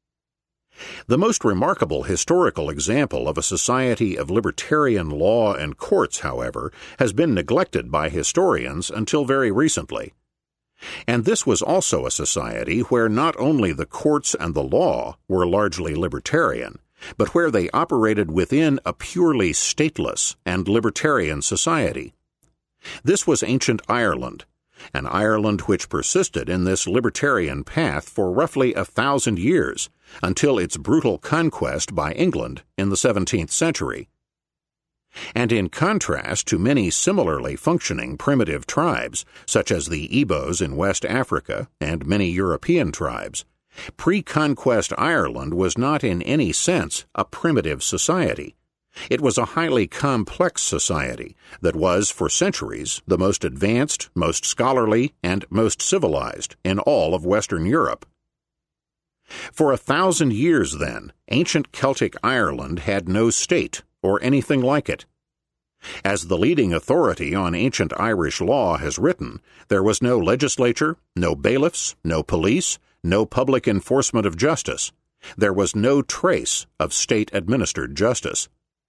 The most remarkable historical example of a society of libertarian law and courts, however, has been neglected by historians until very recently. And this was also a society where not only the courts and the law were largely libertarian, but where they operated within a purely stateless and libertarian society. This was ancient Ireland, an Ireland which persisted in this libertarian path for roughly 1,000 years, until its brutal conquest by England in the 17th century. And in contrast to many similarly functioning primitive tribes, such as the Igbos in West Africa and many European tribes, pre-conquest Ireland was not in any sense a primitive society. It was a highly complex society that was, for centuries, the most advanced, most scholarly, and most civilized in all of Western Europe. For 1,000 years, then, ancient Celtic Ireland had no state or anything like it. As the leading authority on ancient Irish law has written, there was no legislature, no bailiffs, no police, no public enforcement of justice. There was no trace of state-administered justice.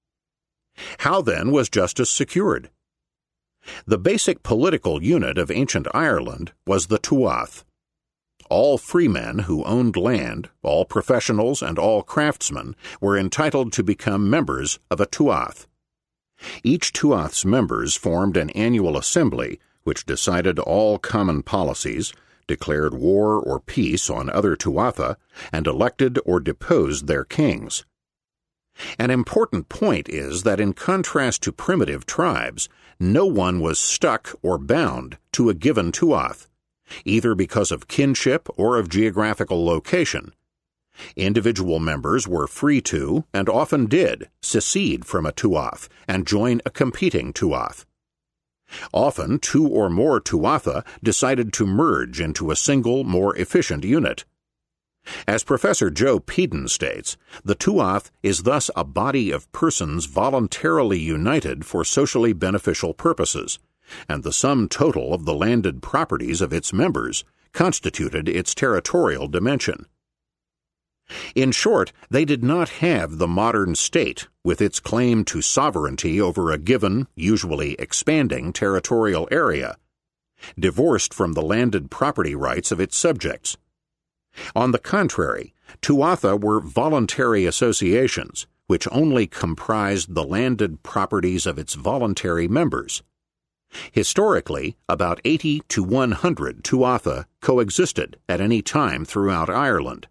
How then was justice secured? The basic political unit of ancient Ireland was the Tuath. All freemen who owned land, all professionals and all craftsmen, were entitled to become members of a Tuath. Each Tuath's members formed an annual assembly which decided all common policies, declared war or peace on other Tuatha, and elected or deposed their kings. An important point is that in contrast to primitive tribes, no one was stuck or bound to a given Tuath, either because of kinship or of geographical location. Individual members were free to, and often did, secede from a Tuath and join a competing Tuath. Often, two or more Tuatha decided to merge into a single, more efficient unit. As Professor Joe Peden states, the Tuath is thus a body of persons voluntarily united for socially beneficial purposes, and the sum total of the landed properties of its members constituted its territorial dimension. In short, they did not have the modern state with its claim to sovereignty over a given, usually expanding, territorial area, divorced from the landed property rights of its subjects. On the contrary, Tuatha were voluntary associations which only comprised the landed properties of its voluntary members. Historically, about 80 to 100 Tuatha coexisted at any time throughout Ireland.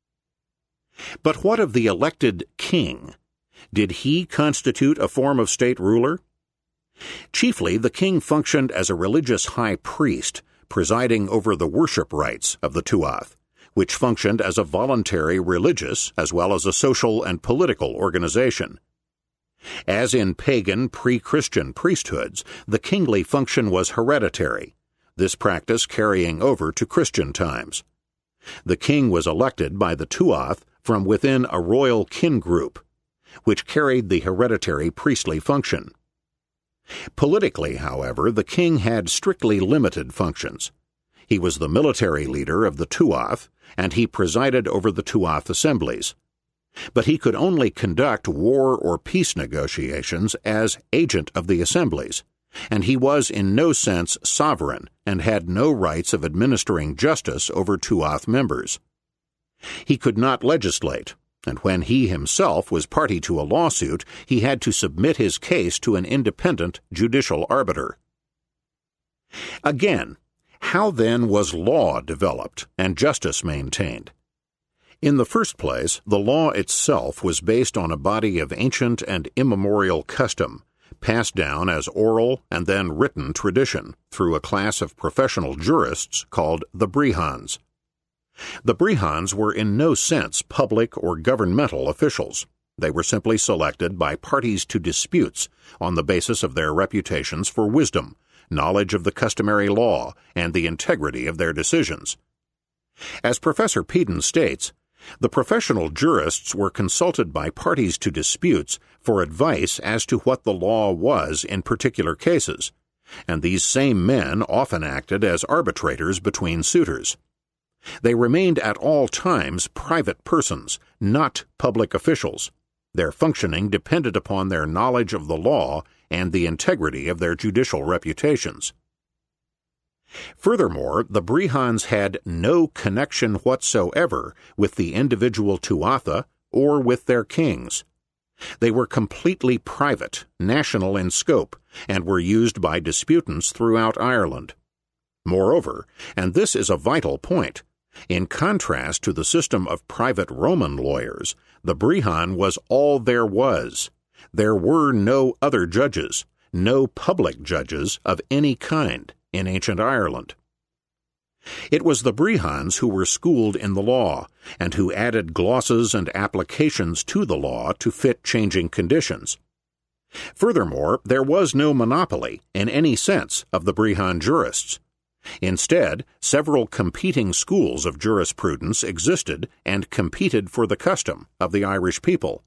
But what of the elected king? Did he constitute a form of state ruler? Chiefly, the king functioned as a religious high priest, presiding over the worship rites of the Tuath, which functioned as a voluntary religious as well as a social and political organization. As in pagan pre-Christian priesthoods, the kingly function was hereditary, this practice carrying over to Christian times. The king was elected by the Tuath from within a royal kin group, which carried the hereditary priestly function. Politically, however, the king had strictly limited functions. He was the military leader of the Tuath, and he presided over the Tuath assemblies. But he could only conduct war or peace negotiations as agent of the assemblies, and he was in no sense sovereign and had no rights of administering justice over Tuath members. He could not legislate, and when he himself was party to a lawsuit, he had to submit his case to an independent judicial arbiter. Again, how then was law developed and justice maintained? In the first place, the law itself was based on a body of ancient and immemorial custom, passed down as oral and then written tradition through a class of professional jurists called the brehons. The brehons were in no sense public or governmental officials. They were simply selected by parties to disputes on the basis of their reputations for wisdom, knowledge of the customary law, and the integrity of their decisions. As Professor Peden states, the professional jurists were consulted by parties to disputes for advice as to what the law was in particular cases, and these same men often acted as arbitrators between suitors. They remained at all times private persons, not public officials. Their functioning depended upon their knowledge of the law and the integrity of their judicial reputations. Furthermore, the Brehons had no connection whatsoever with the individual Tuatha or with their kings. They were completely private, national in scope, and were used by disputants throughout Ireland. Moreover, and this is a vital point, in contrast to the system of private Roman lawyers, the Brehon was all there was. There were no other judges, no public judges of any kind in ancient Ireland. It was the Brehons who were schooled in the law, and who added glosses and applications to the law to fit changing conditions. Furthermore, there was no monopoly, in any sense, of the Brehon jurists. Instead, several competing schools of jurisprudence existed and competed for the custom of the Irish people.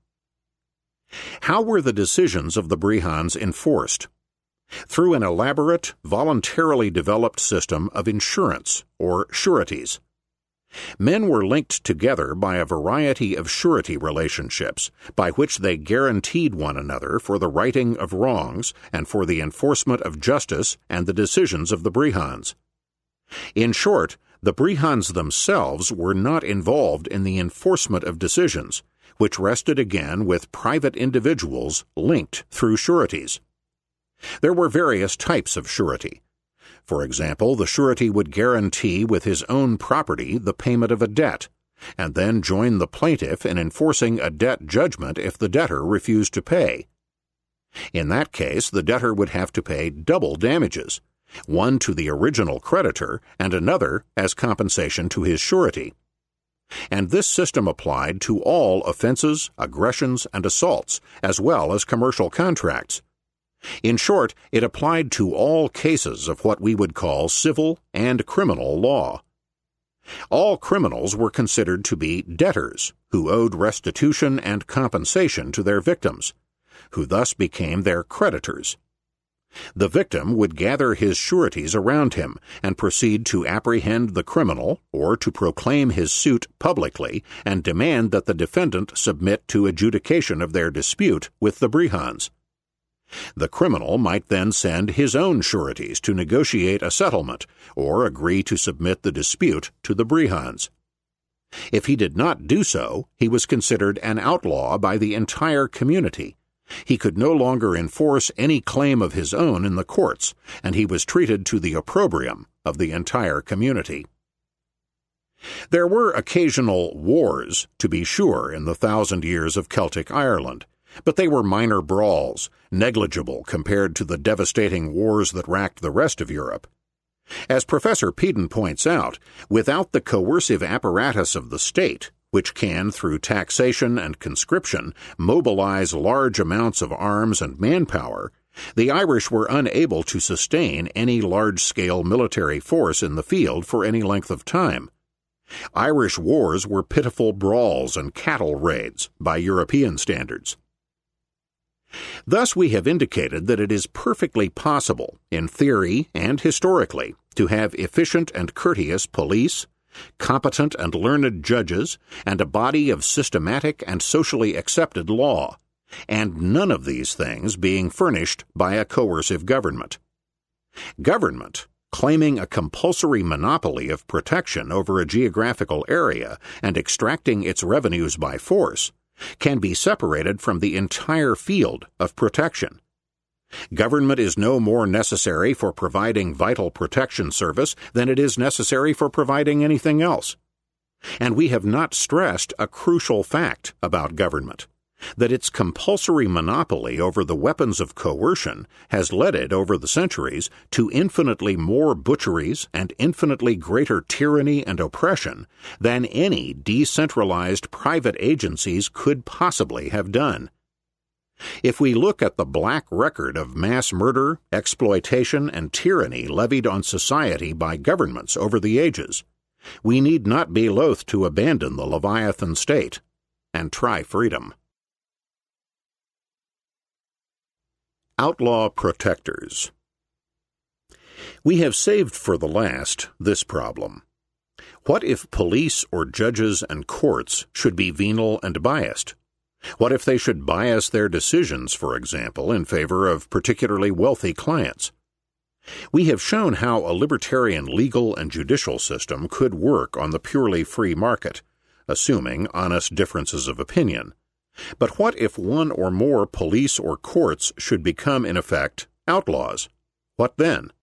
How were the decisions of the Brehons enforced? Through an elaborate, voluntarily developed system of insurance, or sureties. Men were linked together by a variety of surety relationships, by which they guaranteed one another for the righting of wrongs and for the enforcement of justice and the decisions of the Brehons. In short, the Brehons themselves were not involved in the enforcement of decisions, which rested again with private individuals linked through sureties. There were various types of surety. For example, the surety would guarantee with his own property the payment of a debt, and then join the plaintiff in enforcing a debt judgment if the debtor refused to pay. In that case, the debtor would have to pay double damages, one to the original creditor and another as compensation to his surety. And this system applied to all offenses, aggressions, and assaults, as well as commercial contracts. In short, it applied to all cases of what we would call civil and criminal law. All criminals were considered to be debtors who owed restitution and compensation to their victims, who thus became their creditors. The victim would gather his sureties around him and proceed to apprehend the criminal or to proclaim his suit publicly and demand that the defendant submit to adjudication of their dispute with the Brehons. The criminal might then send his own sureties to negotiate a settlement or agree to submit the dispute to the Brehons. If he did not do so, he was considered an outlaw by the entire community. He could no longer enforce any claim of his own in the courts, and he was treated to the opprobrium of the entire community. There were occasional wars, to be sure, in the 1,000 years of Celtic Ireland, but they were minor brawls, negligible compared to the devastating wars that racked the rest of Europe. As Professor Peden points out, without the coercive apparatus of the state, which can, through taxation and conscription, mobilize large amounts of arms and manpower, the Irish were unable to sustain any large-scale military force in the field for any length of time. Irish wars were pitiful brawls and cattle raids by European standards. Thus we have indicated that it is perfectly possible, in theory and historically, to have efficient and courteous police, competent and learned judges, and a body of systematic and socially accepted law, and none of these things being furnished by a coercive government. Government, claiming a compulsory monopoly of protection over a geographical area and extracting its revenues by force, can be separated from the entire field of protection. Government is no more necessary for providing vital protection service than it is necessary for providing anything else. And we have not stressed a crucial fact about government, that its compulsory monopoly over the weapons of coercion has led it over the centuries to infinitely more butcheries and infinitely greater tyranny and oppression than any decentralized private agencies could possibly have done. If we look at the black record of mass murder, exploitation, and tyranny levied on society by governments over the ages, we need not be loath to abandon the Leviathan state and try freedom. Outlaw protectors. We have saved for the last this problem. What if police or judges and courts should be venal and biased? What if they should bias their decisions, for example, in favor of particularly wealthy clients? We have shown how a libertarian legal and judicial system could work on the purely free market, assuming honest differences of opinion. But what if one or more police or courts should become, in effect, outlaws? What then?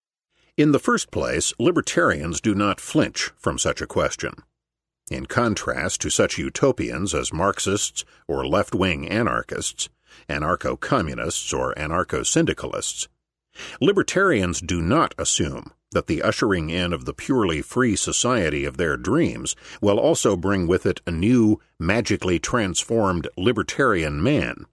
In the first place, libertarians do not flinch from such a question. In contrast to such utopians as Marxists or left-wing anarchists, anarcho-communists or anarcho-syndicalists, libertarians do not assume that the ushering in of the purely free society of their dreams will also bring with it a new, magically transformed libertarian man.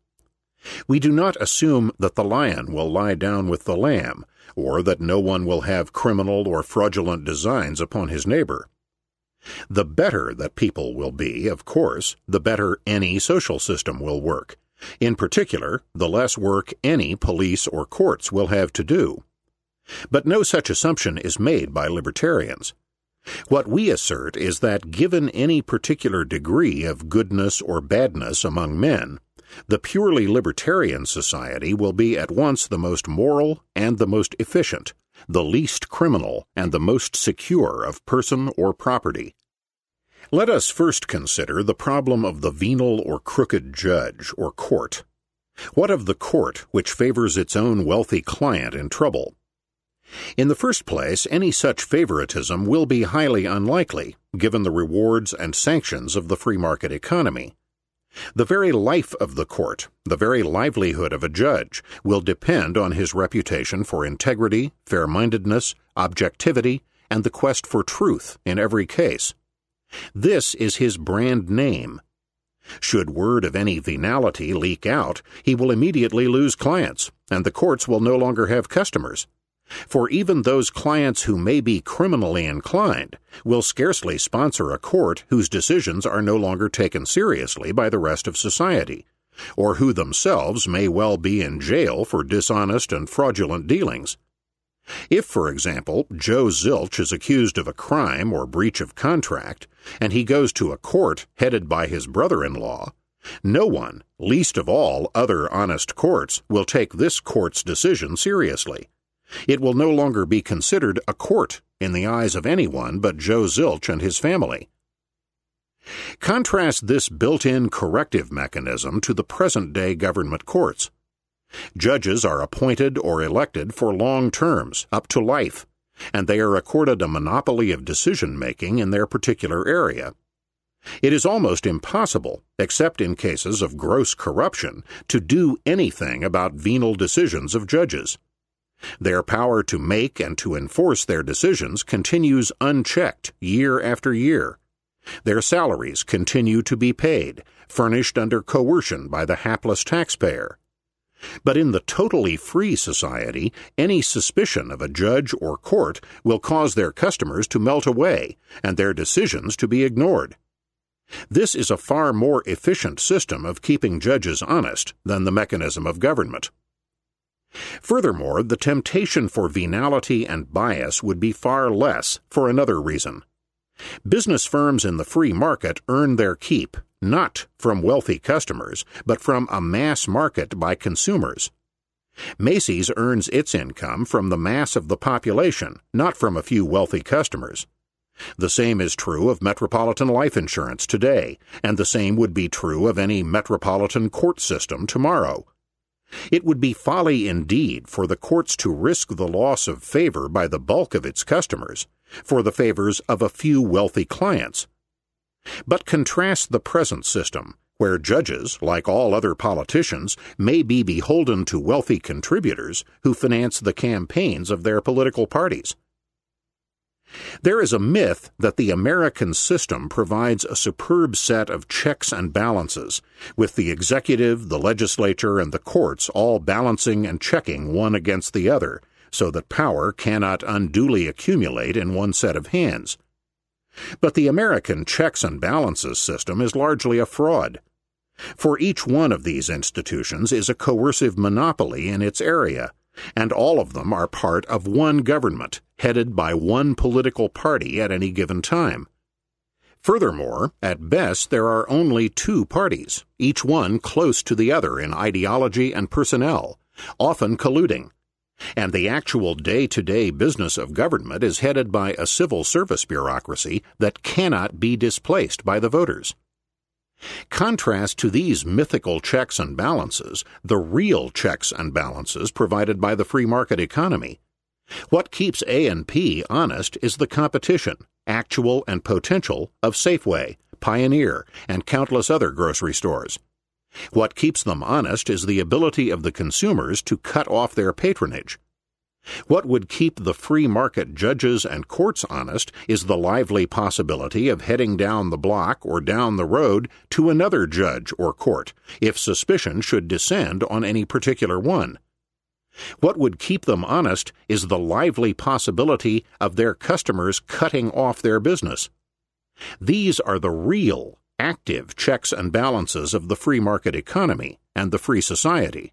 We do not assume that the lion will lie down with the lamb, or that no one will have criminal or fraudulent designs upon his neighbor. The better that people will be, of course, the better any social system will work. In particular, the less work any police or courts will have to do. But no such assumption is made by libertarians. What we assert is that given any particular degree of goodness or badness among men, the purely libertarian society will be at once the most moral and the most efficient, the least criminal and the most secure of person or property. Let us first consider the problem of the venal or crooked judge or court. What of the court which favors its own wealthy client in trouble? In the first place, any such favoritism will be highly unlikely, given the rewards and sanctions of the free market economy. The very life of the court, the very livelihood of a judge, will depend on his reputation for integrity, fair-mindedness, objectivity, and the quest for truth in every case. This is his brand name. Should word of any venality leak out, he will immediately lose clients, and the courts will no longer have customers. For even those clients who may be criminally inclined will scarcely sponsor a court whose decisions are no longer taken seriously by the rest of society, or who themselves may well be in jail for dishonest and fraudulent dealings. If, for example, Joe Zilch is accused of a crime or breach of contract, and he goes to a court headed by his brother-in-law, no one, least of all other honest courts, will take this court's decision seriously. It will no longer be considered a court in the eyes of anyone but Joe Zilch and his family. Contrast this built-in corrective mechanism to the present-day government courts. Judges are appointed or elected for long terms, up to life, and they are accorded a monopoly of decision-making in their particular area. It is almost impossible, except in cases of gross corruption, to do anything about venal decisions of judges. Their power to make and to enforce their decisions continues unchecked year after year. Their salaries continue to be paid, furnished under coercion by the hapless taxpayer. But in the totally free society, any suspicion of a judge or court will cause their customers to melt away and their decisions to be ignored. This is a far more efficient system of keeping judges honest than the mechanism of government. Furthermore, the temptation for venality and bias would be far less for another reason. Business firms in the free market earn their keep not from wealthy customers, but from a mass market by consumers. Macy's earns its income from the mass of the population, not from a few wealthy customers. The same is true of Metropolitan Life Insurance today, and the same would be true of any metropolitan court system tomorrow. It would be folly indeed for the courts to risk the loss of favor by the bulk of its customers for the favors of a few wealthy clients. But contrast the present system, where judges, like all other politicians, may be beholden to wealthy contributors who finance the campaigns of their political parties. There is a myth that the American system provides a superb set of checks and balances, with the executive, the legislature, and the courts all balancing and checking one against the other, so that power cannot unduly accumulate in one set of hands. But the American checks and balances system is largely a fraud. For each one of these institutions is a coercive monopoly in its area, and all of them are part of one government, headed by one political party at any given time. Furthermore, at best there are only two parties, each one close to the other in ideology and personnel, often colluding. And the actual day-to-day business of government is headed by a civil service bureaucracy that cannot be displaced by the voters. Contrast to these mythical checks and balances the real checks and balances provided by the free market economy. What keeps A&P honest is the competition, actual and potential, of Safeway, Pioneer, and countless other grocery stores. What keeps them honest is the ability of the consumers to cut off their patronage. What would keep the free market judges and courts honest is the lively possibility of heading down the block or down the road to another judge or court, if suspicion should descend on any particular one. What would keep them honest is the lively possibility of their customers cutting off their business. These are the real, active checks and balances of the free market economy and the free society.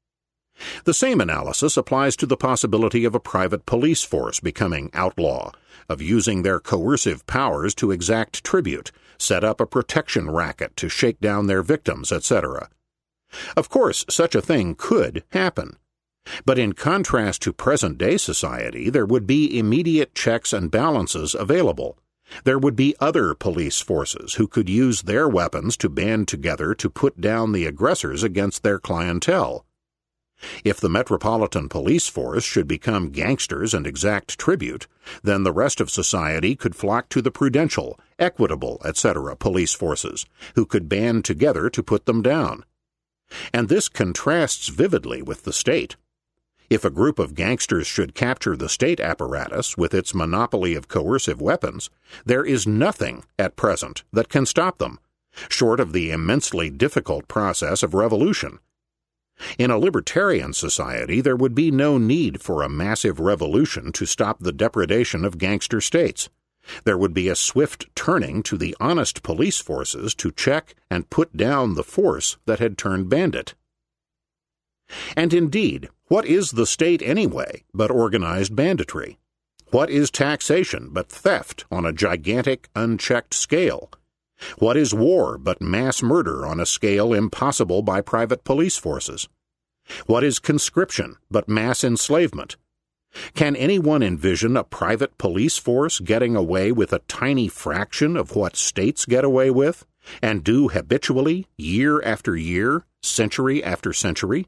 The same analysis applies to the possibility of a private police force becoming outlaw, of using their coercive powers to exact tribute, set up a protection racket to shake down their victims, etc. Of course, such a thing could happen. But in contrast to present-day society, there would be immediate checks and balances available. There would be other police forces who could use their weapons to band together to put down the aggressors against their clientele. If the Metropolitan Police Force should become gangsters and exact tribute, then the rest of society could flock to the Prudential, Equitable, etc. police forces, who could band together to put them down. And this contrasts vividly with the state. If a group of gangsters should capture the state apparatus with its monopoly of coercive weapons, there is nothing at present that can stop them, short of the immensely difficult process of revolution. In a libertarian society, there would be no need for a massive revolution to stop the depredation of gangster states. There would be a swift turning to the honest police forces to check and put down the force that had turned bandit. And indeed, what is the state anyway but organized banditry? What is taxation but theft on a gigantic, unchecked scale? What is war but mass murder on a scale impossible by private police forces? What is conscription but mass enslavement? Can anyone envision a private police force getting away with a tiny fraction of what states get away with, and do habitually, year after year, century after century?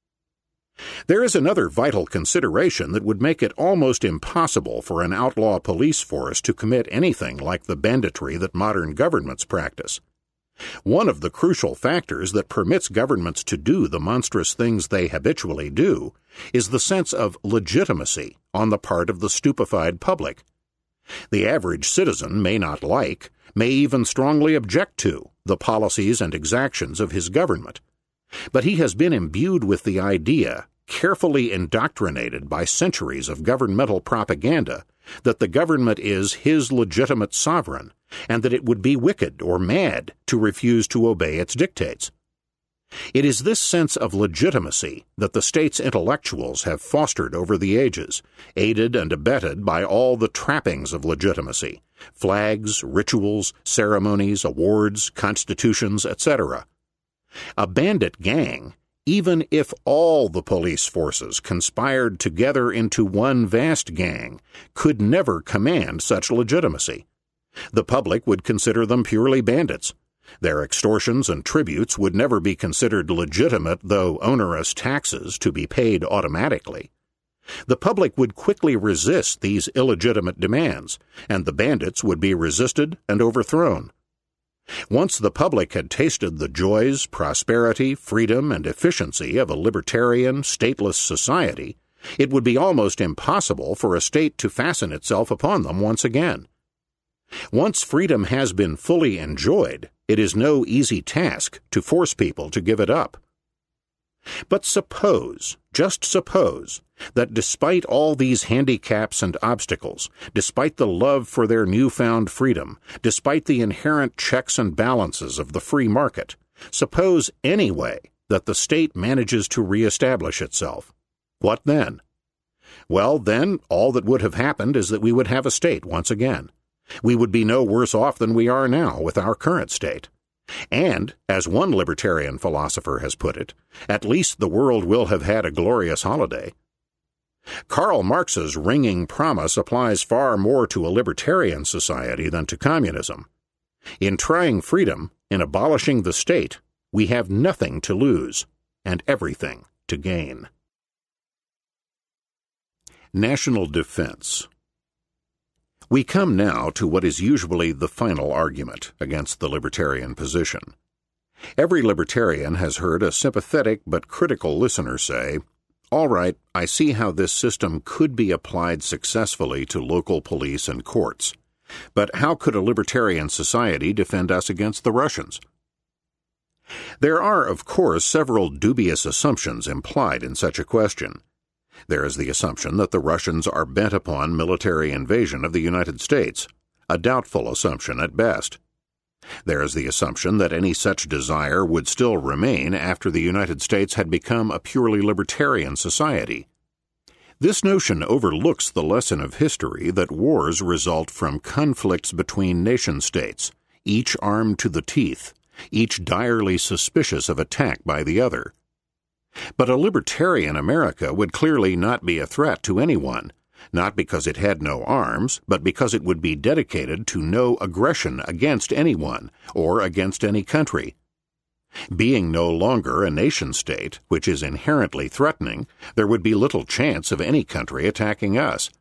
There is another vital consideration that would make it almost impossible for an outlaw police force to commit anything like the banditry that modern governments practice. One of the crucial factors that permits governments to do the monstrous things they habitually do is the sense of legitimacy on the part of the stupefied public. The average citizen may not like, may even strongly object to, the policies and exactions of his government. But he has been imbued with the idea, carefully indoctrinated by centuries of governmental propaganda, that the government is his legitimate sovereign, and that it would be wicked or mad to refuse to obey its dictates. It is this sense of legitimacy that the state's intellectuals have fostered over the ages, aided and abetted by all the trappings of legitimacy, flags, rituals, ceremonies, awards, constitutions, etc. A bandit gang, even if all the police forces conspired together into one vast gang, could never command such legitimacy. The public would consider them purely bandits. Their extortions and tributes would never be considered legitimate, though onerous taxes, to be paid automatically. The public would quickly resist these illegitimate demands, and the bandits would be resisted and overthrown. Once the public had tasted the joys, prosperity, freedom, and efficiency of a libertarian, stateless society, it would be almost impossible for a state to fasten itself upon them once again. Once freedom has been fully enjoyed, it is no easy task to force people to give it up. But suppose, just suppose, that despite all these handicaps and obstacles, despite the love for their newfound freedom, despite the inherent checks and balances of the free market, suppose anyway that the state manages to reestablish itself. What then? Well, then, all that would have happened is that we would have a state once again. We would be no worse off than we are now with our current state. And, as one libertarian philosopher has put it, at least the world will have had a glorious holiday. Karl Marx's ringing promise applies far more to a libertarian society than to communism. In trying freedom, in abolishing the state, we have nothing to lose and everything to gain. National defense. We come now to what is usually the final argument against the libertarian position. Every libertarian has heard a sympathetic but critical listener say, "All right, I see how this system could be applied successfully to local police and courts. But how could a libertarian society defend us against the Russians?" There are, of course, several dubious assumptions implied in such a question. There is the assumption that the Russians are bent upon military invasion of the United States, a doubtful assumption at best. There is the assumption that any such desire would still remain after the United States had become a purely libertarian society. This notion overlooks the lesson of history that wars result from conflicts between nation-states, each armed to the teeth, each direly suspicious of attack by the other. But a libertarian America would clearly not be a threat to anyone, not because it had no arms, but because it would be dedicated to no aggression against anyone or against any country. Being no longer a nation-state, which is inherently threatening, there would be little chance of any country attacking us.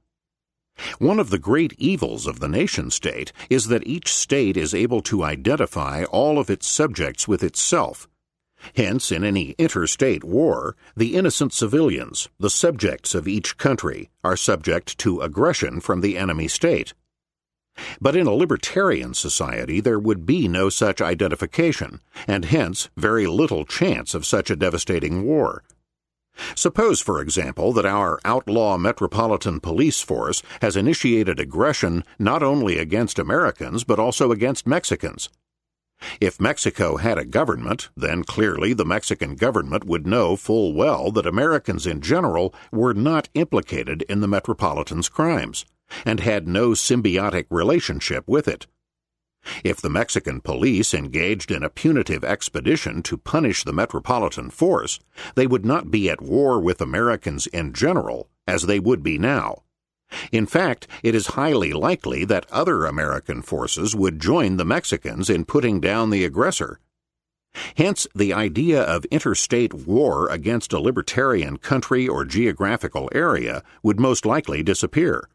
One of the great evils of the nation-state is that each state is able to identify all of its subjects with itself. Hence, in any interstate war, the innocent civilians, the subjects of each country, are subject to aggression from the enemy state. But in a libertarian society there would be no such identification, and hence very little chance of such a devastating war. Suppose, for example, that our outlaw metropolitan police force has initiated aggression not only against Americans but also against Mexicans. If Mexico had a government, then clearly the Mexican government would know full well that Americans in general were not implicated in the metropolitan's crimes, and had no symbiotic relationship with it. If the Mexican police engaged in a punitive expedition to punish the metropolitan force, they would not be at war with Americans in general, as they would be now. In fact, it is highly likely that other American forces would join the Mexicans in putting down the aggressor. Hence, the idea of interstate war against a libertarian country or geographical area would most likely disappear.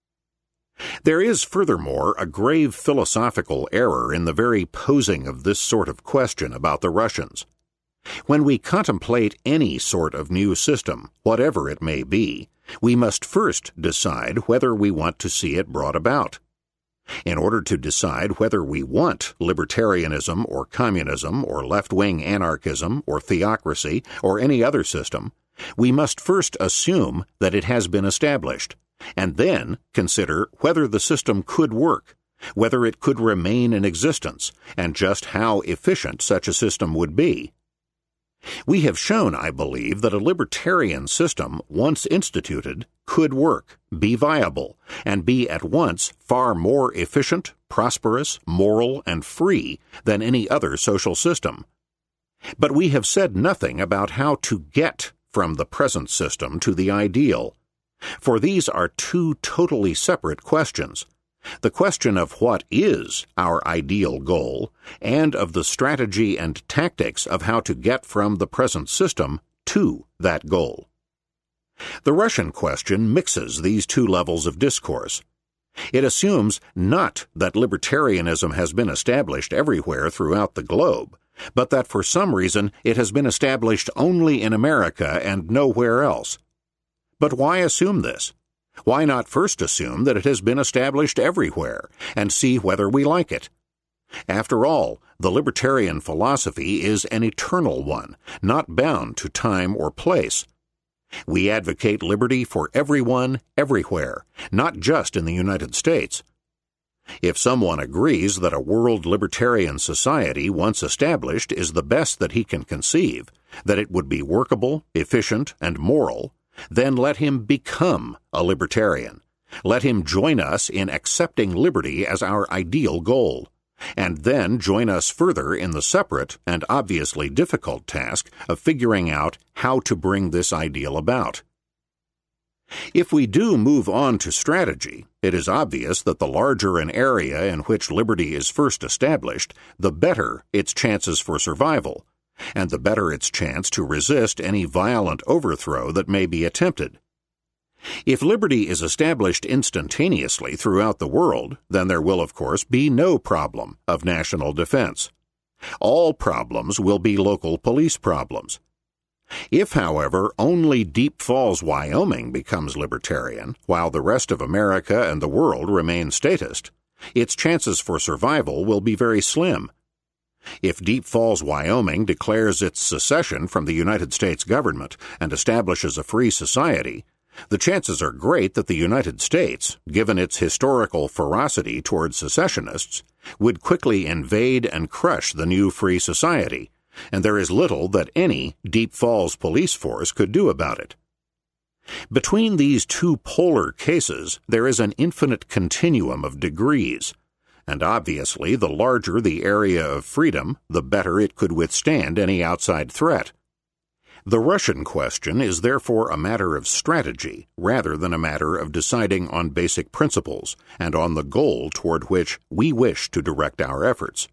There is, furthermore, a grave philosophical error in the very posing of this sort of question about the Russians. When we contemplate any sort of new system, whatever it may be, we must first decide whether we want to see it brought about. In order to decide whether we want libertarianism or communism or left-wing anarchism or theocracy or any other system, we must first assume that it has been established, and then consider whether the system could work, whether it could remain in existence, and just how efficient such a system would be. We have shown, I believe, that a libertarian system, once instituted, could work, be viable, and be at once far more efficient, prosperous, moral, and free than any other social system. But we have said nothing about how to get from the present system to the ideal, for these are two totally separate questions. The question of what is our ideal goal, and of the strategy and tactics of how to get from the present system to that goal. The Russian question mixes these two levels of discourse. It assumes not that libertarianism has been established everywhere throughout the globe, but that for some reason it has been established only in America and nowhere else. But why assume this? Why not first assume that it has been established everywhere, and see whether we like it? After all, the libertarian philosophy is an eternal one, not bound to time or place. We advocate liberty for everyone, everywhere, not just in the United States. If someone agrees that a world libertarian society once established is the best that he can conceive, that it would be workable, efficient, and moral, then let him become a libertarian. Let him join us in accepting liberty as our ideal goal, and then join us further in the separate and obviously difficult task of figuring out how to bring this ideal about. If we do move on to strategy, it is obvious that the larger an area in which liberty is first established, the better its chances for survival, and the better its chance to resist any violent overthrow that may be attempted. If liberty is established instantaneously throughout the world, then there will, of course, be no problem of national defense. All problems will be local police problems. If, however, only Deep Falls, Wyoming becomes libertarian, while the rest of America and the world remain statist, its chances for survival will be very slim. If Deep Falls, Wyoming declares its secession from the United States government and establishes a free society, the chances are great that the United States, given its historical ferocity toward secessionists, would quickly invade and crush the new free society, and there is little that any Deep Falls police force could do about it. Between these two polar cases, there is an infinite continuum of degrees, and obviously the larger the area of freedom, the better it could withstand any outside threat. The Russian question is therefore a matter of strategy rather than a matter of deciding on basic principles and on the goal toward which we wish to direct our efforts.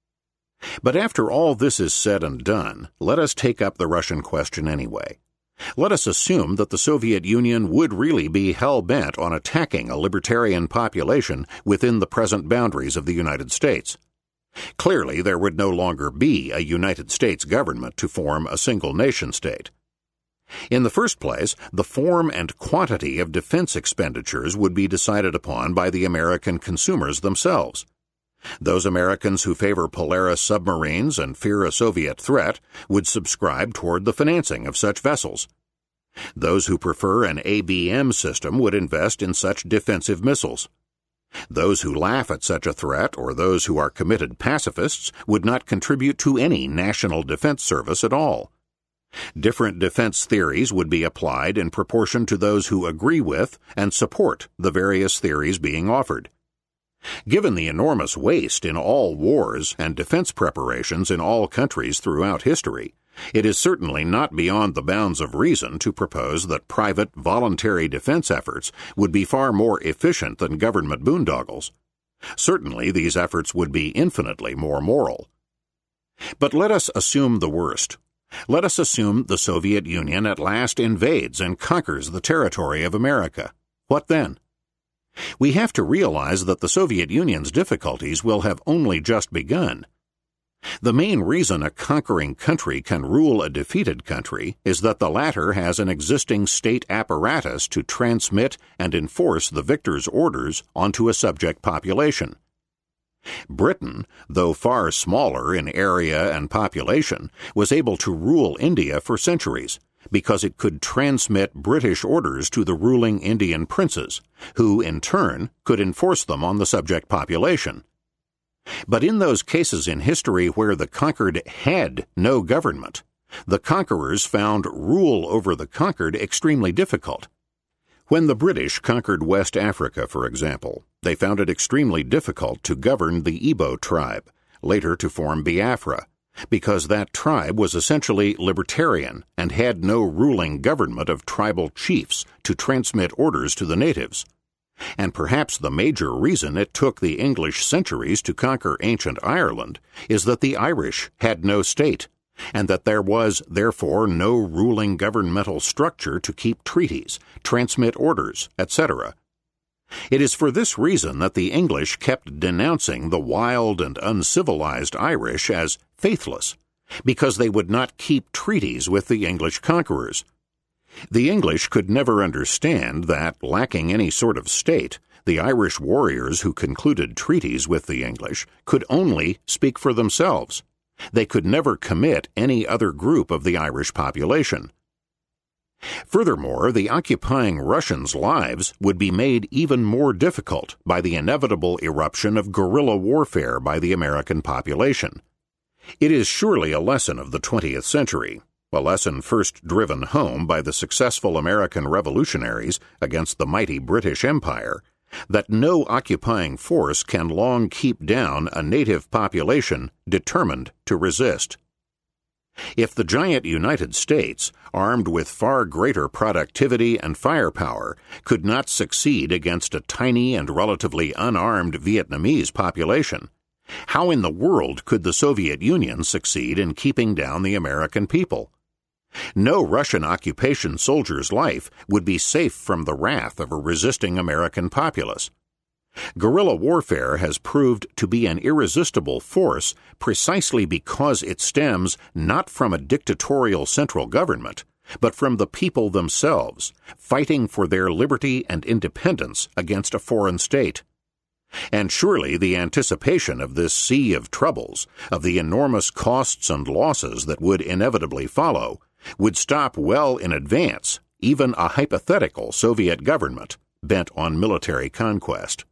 But after all this is said and done, let us take up the Russian question anyway. Let us assume that the Soviet Union would really be hell-bent on attacking a libertarian population within the present boundaries of the United States. Clearly, there would no longer be a United States government to form a single nation-state. In the first place, the form and quantity of defense expenditures would be decided upon by the American consumers themselves. Those Americans who favor Polaris submarines and fear a Soviet threat would subscribe toward the financing of such vessels. Those who prefer an ABM system would invest in such defensive missiles. Those who laugh at such a threat or those who are committed pacifists would not contribute to any national defense service at all. Different defense theories would be applied in proportion to those who agree with and support the various theories being offered. Given the enormous waste in all wars and defense preparations in all countries throughout history, it is certainly not beyond the bounds of reason to propose that private, voluntary defense efforts would be far more efficient than government boondoggles. Certainly, these efforts would be infinitely more moral. But let us assume the worst. Let us assume the Soviet Union at last invades and conquers the territory of America. What then? We have to realize that the Soviet Union's difficulties will have only just begun. The main reason a conquering country can rule a defeated country is that the latter has an existing state apparatus to transmit and enforce the victor's orders onto a subject population. Britain, though far smaller in area and population, was able to rule India for centuries because it could transmit British orders to the ruling Indian princes, who, in turn, could enforce them on the subject population. But in those cases in history where the conquered had no government, the conquerors found rule over the conquered extremely difficult. When the British conquered West Africa, for example, they found it extremely difficult to govern the Igbo tribe, later to form Biafra, because that tribe was essentially libertarian and had no ruling government of tribal chiefs to transmit orders to the natives. And perhaps the major reason it took the English centuries to conquer ancient Ireland is that the Irish had no state, and that there was, therefore, no ruling governmental structure to keep treaties, transmit orders, etc. It is for this reason that the English kept denouncing the wild and uncivilized Irish as faithless, because they would not keep treaties with the English conquerors. The English could never understand that, lacking any sort of state, the Irish warriors who concluded treaties with the English could only speak for themselves. They could never commit any other group of the Irish population. Furthermore, the occupying Russians' lives would be made even more difficult by the inevitable eruption of guerrilla warfare by the American population. It is surely a lesson of the 20th century, a lesson first driven home by the successful American revolutionaries against the mighty British Empire, that no occupying force can long keep down a native population determined to resist. If the giant United States, armed with far greater productivity and firepower, could not succeed against a tiny and relatively unarmed Vietnamese population, how in the world could the Soviet Union succeed in keeping down the American people? No Russian occupation soldier's life would be safe from the wrath of a resisting American populace. Guerrilla warfare has proved to be an irresistible force precisely because it stems not from a dictatorial central government, but from the people themselves, fighting for their liberty and independence against a foreign state. And surely the anticipation of this sea of troubles, of the enormous costs and losses that would inevitably follow, would stop well in advance even a hypothetical Soviet government bent on military conquest.